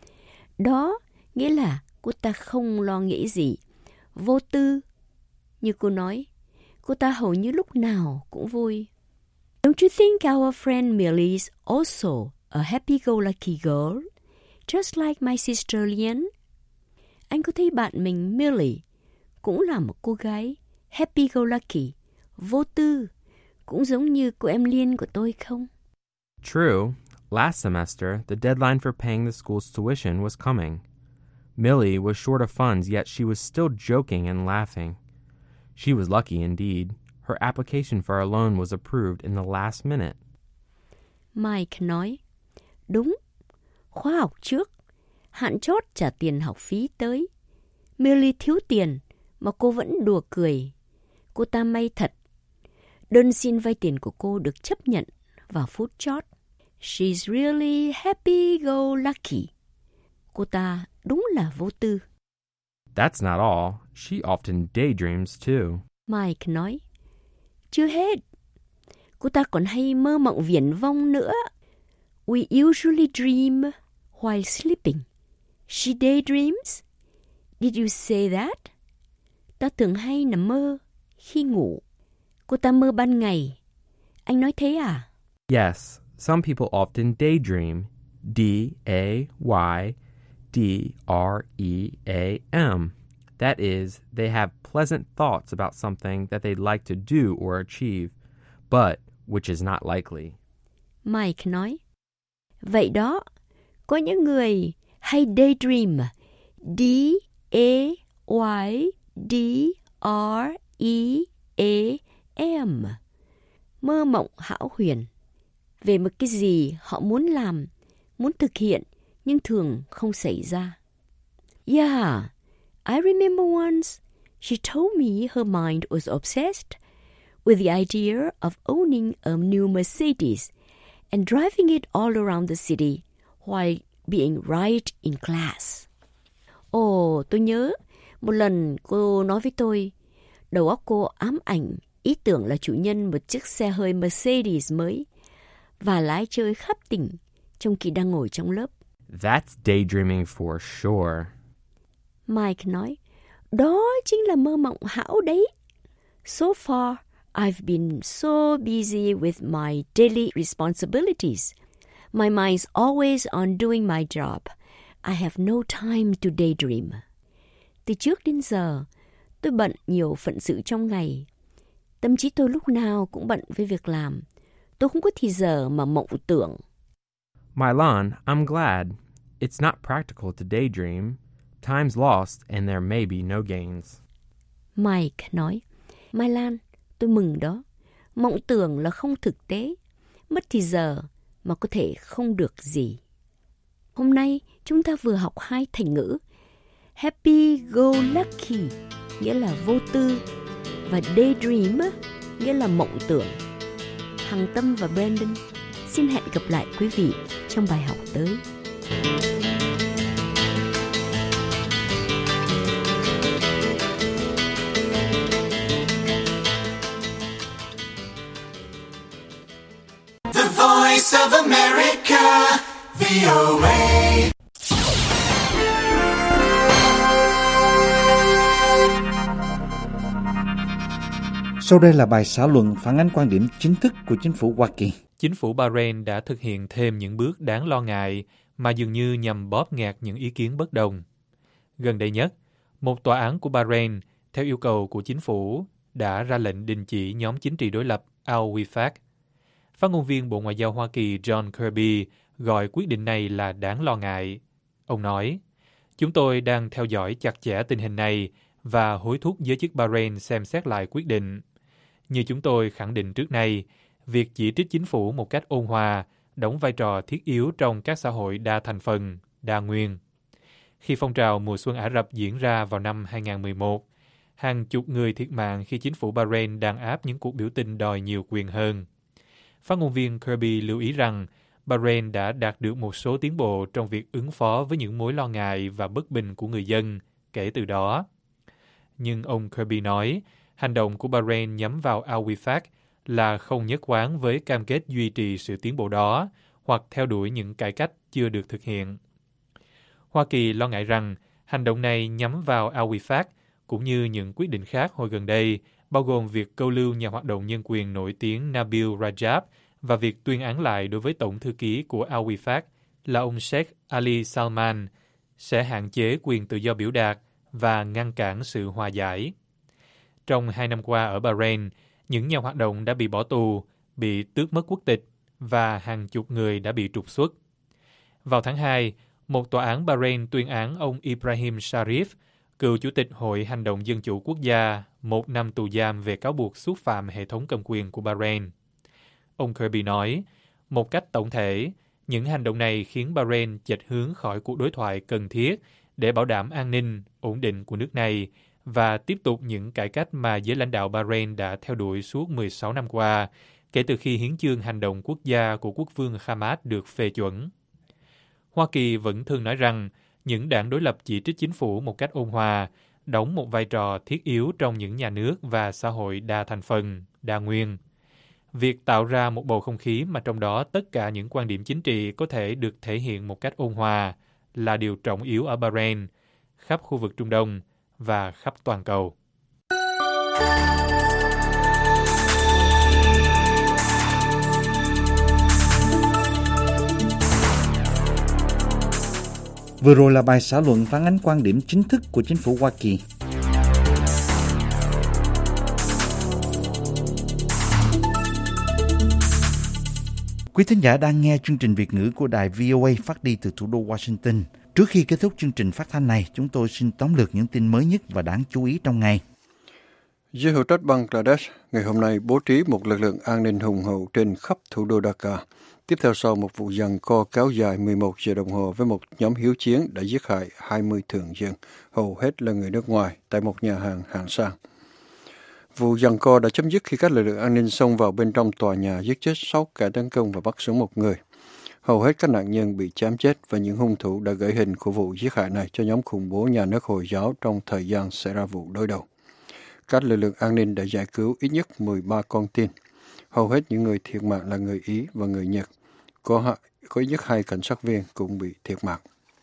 Đó nghĩa là cô ta không lo nghĩ gì, vô tư. Như cô nói, cô ta hầu như lúc nào cũng vui. Don't you think our friend Millie is also a happy-go-lucky girl, just like my sister Lian? Anh có thấy bạn mình Millie cũng là một cô gái happy-go-lucky, vô tư, cũng giống như cô em Liên của tôi không? True. Last semester, the deadline for paying the school's tuition was coming. Millie was short of funds, yet she was still joking and laughing. She was lucky indeed. Her application for a loan was approved in the last minute. Mike nói, đúng, khóa học trước, hạn chót trả tiền học phí tới. Millie thiếu tiền mà cô vẫn đùa cười. Cô ta may thật. Đơn xin vay tiền của cô được chấp nhận vào phút chót. She's really happy-go-lucky. Cô ta đúng là vô tư. That's not all. She often daydreams too. Mike nói, chưa hết. Cô ta còn hay mơ mộng viển vông nữa. We usually dream while sleeping. She daydreams? Did you say that? ta thường hay nằm mơ khi ngủ. Cô ta mơ ban ngày. Anh nói thế à? Yes, some people often daydream. D A Y D R E A M. That is, they have pleasant thoughts about something that they'd like to do or achieve, but which is not likely. Mike nói. Vậy đó, có những người hay daydream. D A Y D R E A M. Mơ mộng hão huyền. Về một cái gì họ muốn làm, muốn thực hiện, nhưng thường không xảy ra. Yeah, I remember once she told me her mind was obsessed with the idea of owning a new Mercedes and driving it all around the city while being right in class. Ồ, tôi nhớ, một lần cô nói với tôi, đầu óc cô ám ảnh ý tưởng là chủ nhân một chiếc xe hơi Mercedes mới và lái chơi khắp tỉnh trong khi đang ngồi trong lớp. That's daydreaming for sure. Mike nói, đó chính là mơ mộng hão đấy. So far, I've been so busy with my daily responsibilities. My mind's always on doing my job. I have no time to daydream. Từ trước đến giờ, tôi bận nhiều phận sự trong ngày. Tâm trí tôi lúc nào cũng bận với việc làm. Tôi không có thì giờ mà mộng tưởng. Mylan, I'm glad. It's not practical to daydream. Time's lost and there may be no gains. Mike nói, Mai Lan, tôi mừng đó. Mộng tưởng là không thực tế. Mất thì giờ mà có thể không được gì. Hôm nay chúng ta vừa học hai thành ngữ. Happy go lucky nghĩa là vô tư và daydream nghĩa là mộng tưởng. Hằng Tâm và Brandon xin hẹn gặp lại quý vị trong bài học tới. The Voice of America, V O A. Sau đây là bài xã luận phản ánh quan điểm chính thức của chính phủ Hoa Kỳ. Chính phủ Bahrain đã thực hiện thêm những bước đáng lo ngại mà dường như nhằm bóp nghẹt những ý kiến bất đồng. Gần đây nhất, một tòa án của Bahrain, theo yêu cầu của chính phủ, đã ra lệnh đình chỉ nhóm chính trị đối lập Al-Wifaq. Phát ngôn viên Bộ Ngoại giao Hoa Kỳ John Kirby gọi quyết định này là đáng lo ngại. Ông nói, chúng tôi đang theo dõi chặt chẽ tình hình này và hối thúc giới chức Bahrain xem xét lại quyết định. Như chúng tôi khẳng định trước đây, việc chỉ trích chính phủ một cách ôn hòa đóng vai trò thiết yếu trong các xã hội đa thành phần, đa nguyên. Khi phong trào mùa xuân Ả Rập diễn ra vào năm hai không một một, hàng chục người thiệt mạng khi chính phủ Bahrain đàn áp những cuộc biểu tình đòi nhiều quyền hơn. Phát ngôn viên Kirby lưu ý rằng Bahrain đã đạt được một số tiến bộ trong việc ứng phó với những mối lo ngại và bất bình của người dân kể từ đó. Nhưng ông Kirby nói, hành động của Bahrain nhắm vào Al-Wifaq là không nhất quán với cam kết duy trì sự tiến bộ đó hoặc theo đuổi những cải cách chưa được thực hiện. Hoa Kỳ lo ngại rằng hành động này nhắm vào Al-Wifaq cũng như những quyết định khác hồi gần đây, bao gồm việc câu lưu nhà hoạt động nhân quyền nổi tiếng Nabil Rajab và việc tuyên án lại đối với tổng thư ký của Al-Wifaq là ông Sheikh Ali Salman, sẽ hạn chế quyền tự do biểu đạt và ngăn cản sự hòa giải. Trong hai năm qua ở Bahrain, những nhà hoạt động đã bị bỏ tù, bị tước mất quốc tịch và hàng chục người đã bị trục xuất. Vào tháng hai, một tòa án Bahrain tuyên án ông Ibrahim Sharif, cựu chủ tịch Hội Hành động Dân chủ Quốc gia, một năm tù giam về cáo buộc xúc phạm hệ thống cầm quyền của Bahrain. Ông Kirby nói, một cách tổng thể, những hành động này khiến Bahrain chệch hướng khỏi cuộc đối thoại cần thiết để bảo đảm an ninh, ổn định của nước này và tiếp tục những cải cách mà giới lãnh đạo Bahrain đã theo đuổi suốt mười sáu năm qua, kể từ khi hiến chương hành động quốc gia của quốc vương Hamad được phê chuẩn. Hoa Kỳ vẫn thường nói rằng những đảng đối lập chỉ trích chính phủ một cách ôn hòa, đóng một vai trò thiết yếu trong những nhà nước và xã hội đa thành phần, đa nguyên. Việc tạo ra một bầu không khí mà trong đó tất cả những quan điểm chính trị có thể được thể hiện một cách ôn hòa là điều trọng yếu ở Bahrain, khắp khu vực Trung Đông và khắp toàn cầu. Vừa rồi là bài xã luận phản ánh quan điểm chính thức của chính phủ Hoa Kỳ. Quý thính giả đang nghe chương trình Việt ngữ của đài vê o a phát đi từ thủ đô Washington. Trước khi kết thúc chương trình phát thanh này, chúng tôi xin tóm lược những tin mới nhất và đáng chú ý trong ngày. Giới hữu trách Bangladesh ngày hôm nay bố trí một lực lượng an ninh hùng hậu trên khắp thủ đô Dhaka. Tiếp theo sau một vụ giằng co kéo dài mười một giờ đồng hồ với một nhóm hiếu chiến đã giết hại hai mươi thường dân, hầu hết là người nước ngoài, tại một nhà hàng hạng sang. Vụ giằng co đã chấm dứt khi các lực lượng an ninh xông vào bên trong tòa nhà giết chết sáu kẻ tấn công và bắt sống một người. Hầu hết các nạn nhân bị chém chết và những hung thủ đã gửi hình của vụ giết hại này cho nhóm khủng bố nhà nước Hồi giáo trong thời gian xảy ra vụ đối đầu. Các lực lượng an ninh đã giải cứu ít nhất mười ba con tin. Hầu hết những người thiệt mạng là người Ý và người Nhật. Có, có ít nhất hai cảnh sát viên cũng bị thiệt mạng.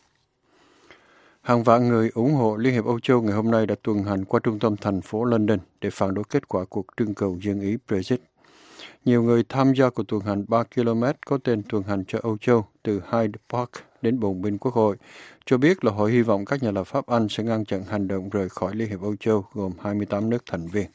Hàng vạn người ủng hộ Liên hiệp Âu Châu ngày hôm nay đã tuần hành qua trung tâm thành phố London để phản đối kết quả cuộc trưng cầu dân Ý Brexit. Nhiều người tham gia cuộc tuần hành ba ki lô mét có tên tuần hành cho Âu Châu từ Hyde Park đến bồn binh Quốc hội, cho biết là họ hy vọng các nhà lập pháp Anh sẽ ngăn chặn hành động rời khỏi Liên hiệp Âu Châu gồm hai mươi tám nước thành viên.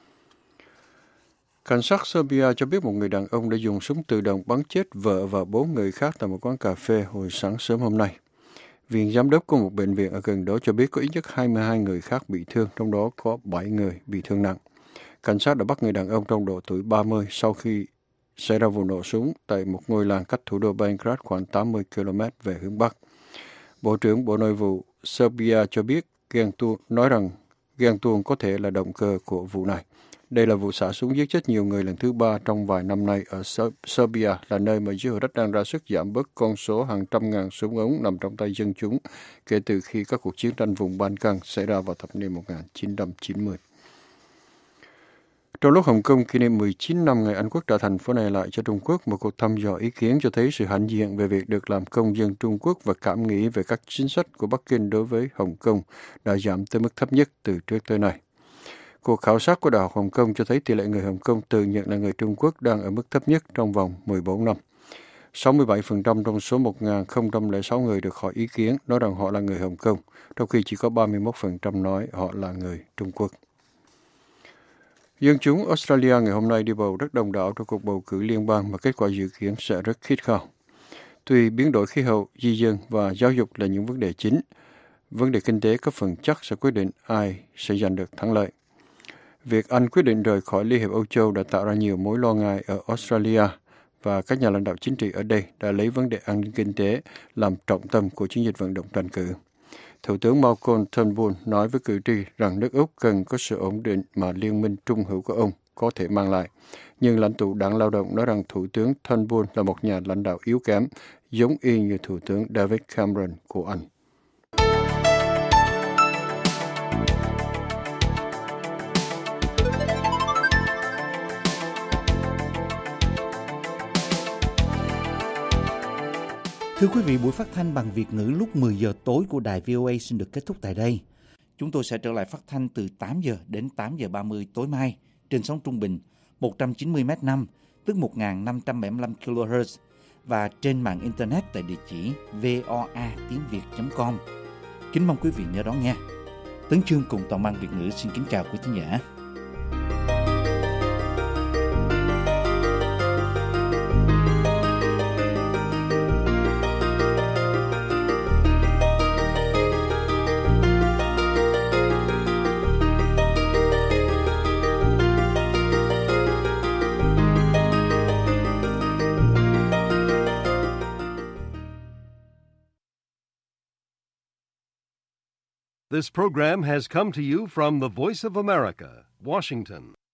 Cảnh sát Serbia cho biết một người đàn ông đã dùng súng tự động bắn chết vợ và bốn người khác tại một quán cà phê hồi sáng sớm hôm nay. Viện giám đốc của một bệnh viện ở gần đó cho biết có ít nhất hai mươi hai người khác bị thương, trong đó có bảy người bị thương nặng. Cảnh sát đã bắt người đàn ông trong độ tuổi ba mươi sau khi xảy ra vụ nổ súng tại một ngôi làng cách thủ đô Belgrade khoảng tám mươi ki lô mét về hướng Bắc. Bộ trưởng Bộ Nội vụ Serbia cho biết ghen tuông nói rằng ghen tuông có thể là động cơ của vụ này. Đây là vụ xả súng giết chết nhiều người lần thứ ba trong vài năm nay ở Serbia, là nơi mà giới hữu trách đang ra sức giảm bớt con số hàng trăm ngàn súng ống nằm trong tay dân chúng kể từ khi các cuộc chiến tranh vùng Ban Căng xảy ra vào thập niên một nghìn chín trăm chín mươi. Trong lúc Hồng Kông kỷ niệm mười chín năm ngày Anh quốc trả thành phố này lại cho Trung Quốc, một cuộc thăm dò ý kiến cho thấy sự hãnh diện về việc được làm công dân Trung Quốc và cảm nghĩ về các chính sách của Bắc Kinh đối với Hồng Kông đã giảm tới mức thấp nhất từ trước tới nay. Cuộc khảo sát của Đại học Hồng Kông cho thấy tỷ lệ người Hồng Kông tự nhận là người Trung Quốc đang ở mức thấp nhất trong vòng mười bốn năm. sáu mươi bảy phần trăm trong số một nghìn không trăm lẻ sáu người được hỏi ý kiến nói rằng họ là người Hồng Kông, trong khi chỉ có ba mươi mốt phần trăm nói họ là người Trung Quốc. Dân chúng Australia ngày hôm nay đi bầu rất đông đảo trong cuộc bầu cử liên bang mà kết quả dự kiến sẽ rất khít khao. Tuy biến đổi khí hậu, di dân và giáo dục là những vấn đề chính, vấn đề kinh tế có phần chắc sẽ quyết định ai sẽ giành được thắng lợi. Việc Anh quyết định rời khỏi Liên hiệp Âu Châu đã tạo ra nhiều mối lo ngại ở Australia và các nhà lãnh đạo chính trị ở đây đã lấy vấn đề an ninh kinh tế làm trọng tâm của chiến dịch vận động tranh cử. Thủ tướng Malcolm Turnbull nói với cử tri rằng nước Úc cần có sự ổn định mà liên minh trung hữu của ông có thể mang lại. Nhưng lãnh tụ đảng lao động nói rằng Thủ tướng Turnbull là một nhà lãnh đạo yếu kém, giống y như Thủ tướng David Cameron của Anh. Thưa quý vị, buổi phát thanh bằng Việt ngữ lúc mười giờ tối của đài vê o a xin được kết thúc tại đây. Chúng tôi sẽ trở lại phát thanh từ tám giờ đến tám giờ ba mươi tối mai trên sóng trung bình một trăm chín mươi mét năm, tức một nghìn năm trăm bảy mươi lăm ki lô héc và trên mạng Internet tại địa chỉ voa tiếng việt chấm com. Kính mong quý vị nhớ đón nghe. Tấn Chương cùng toàn ban Việt ngữ xin kính chào quý thính giả. This program has come to you from the Voice of America, Washington.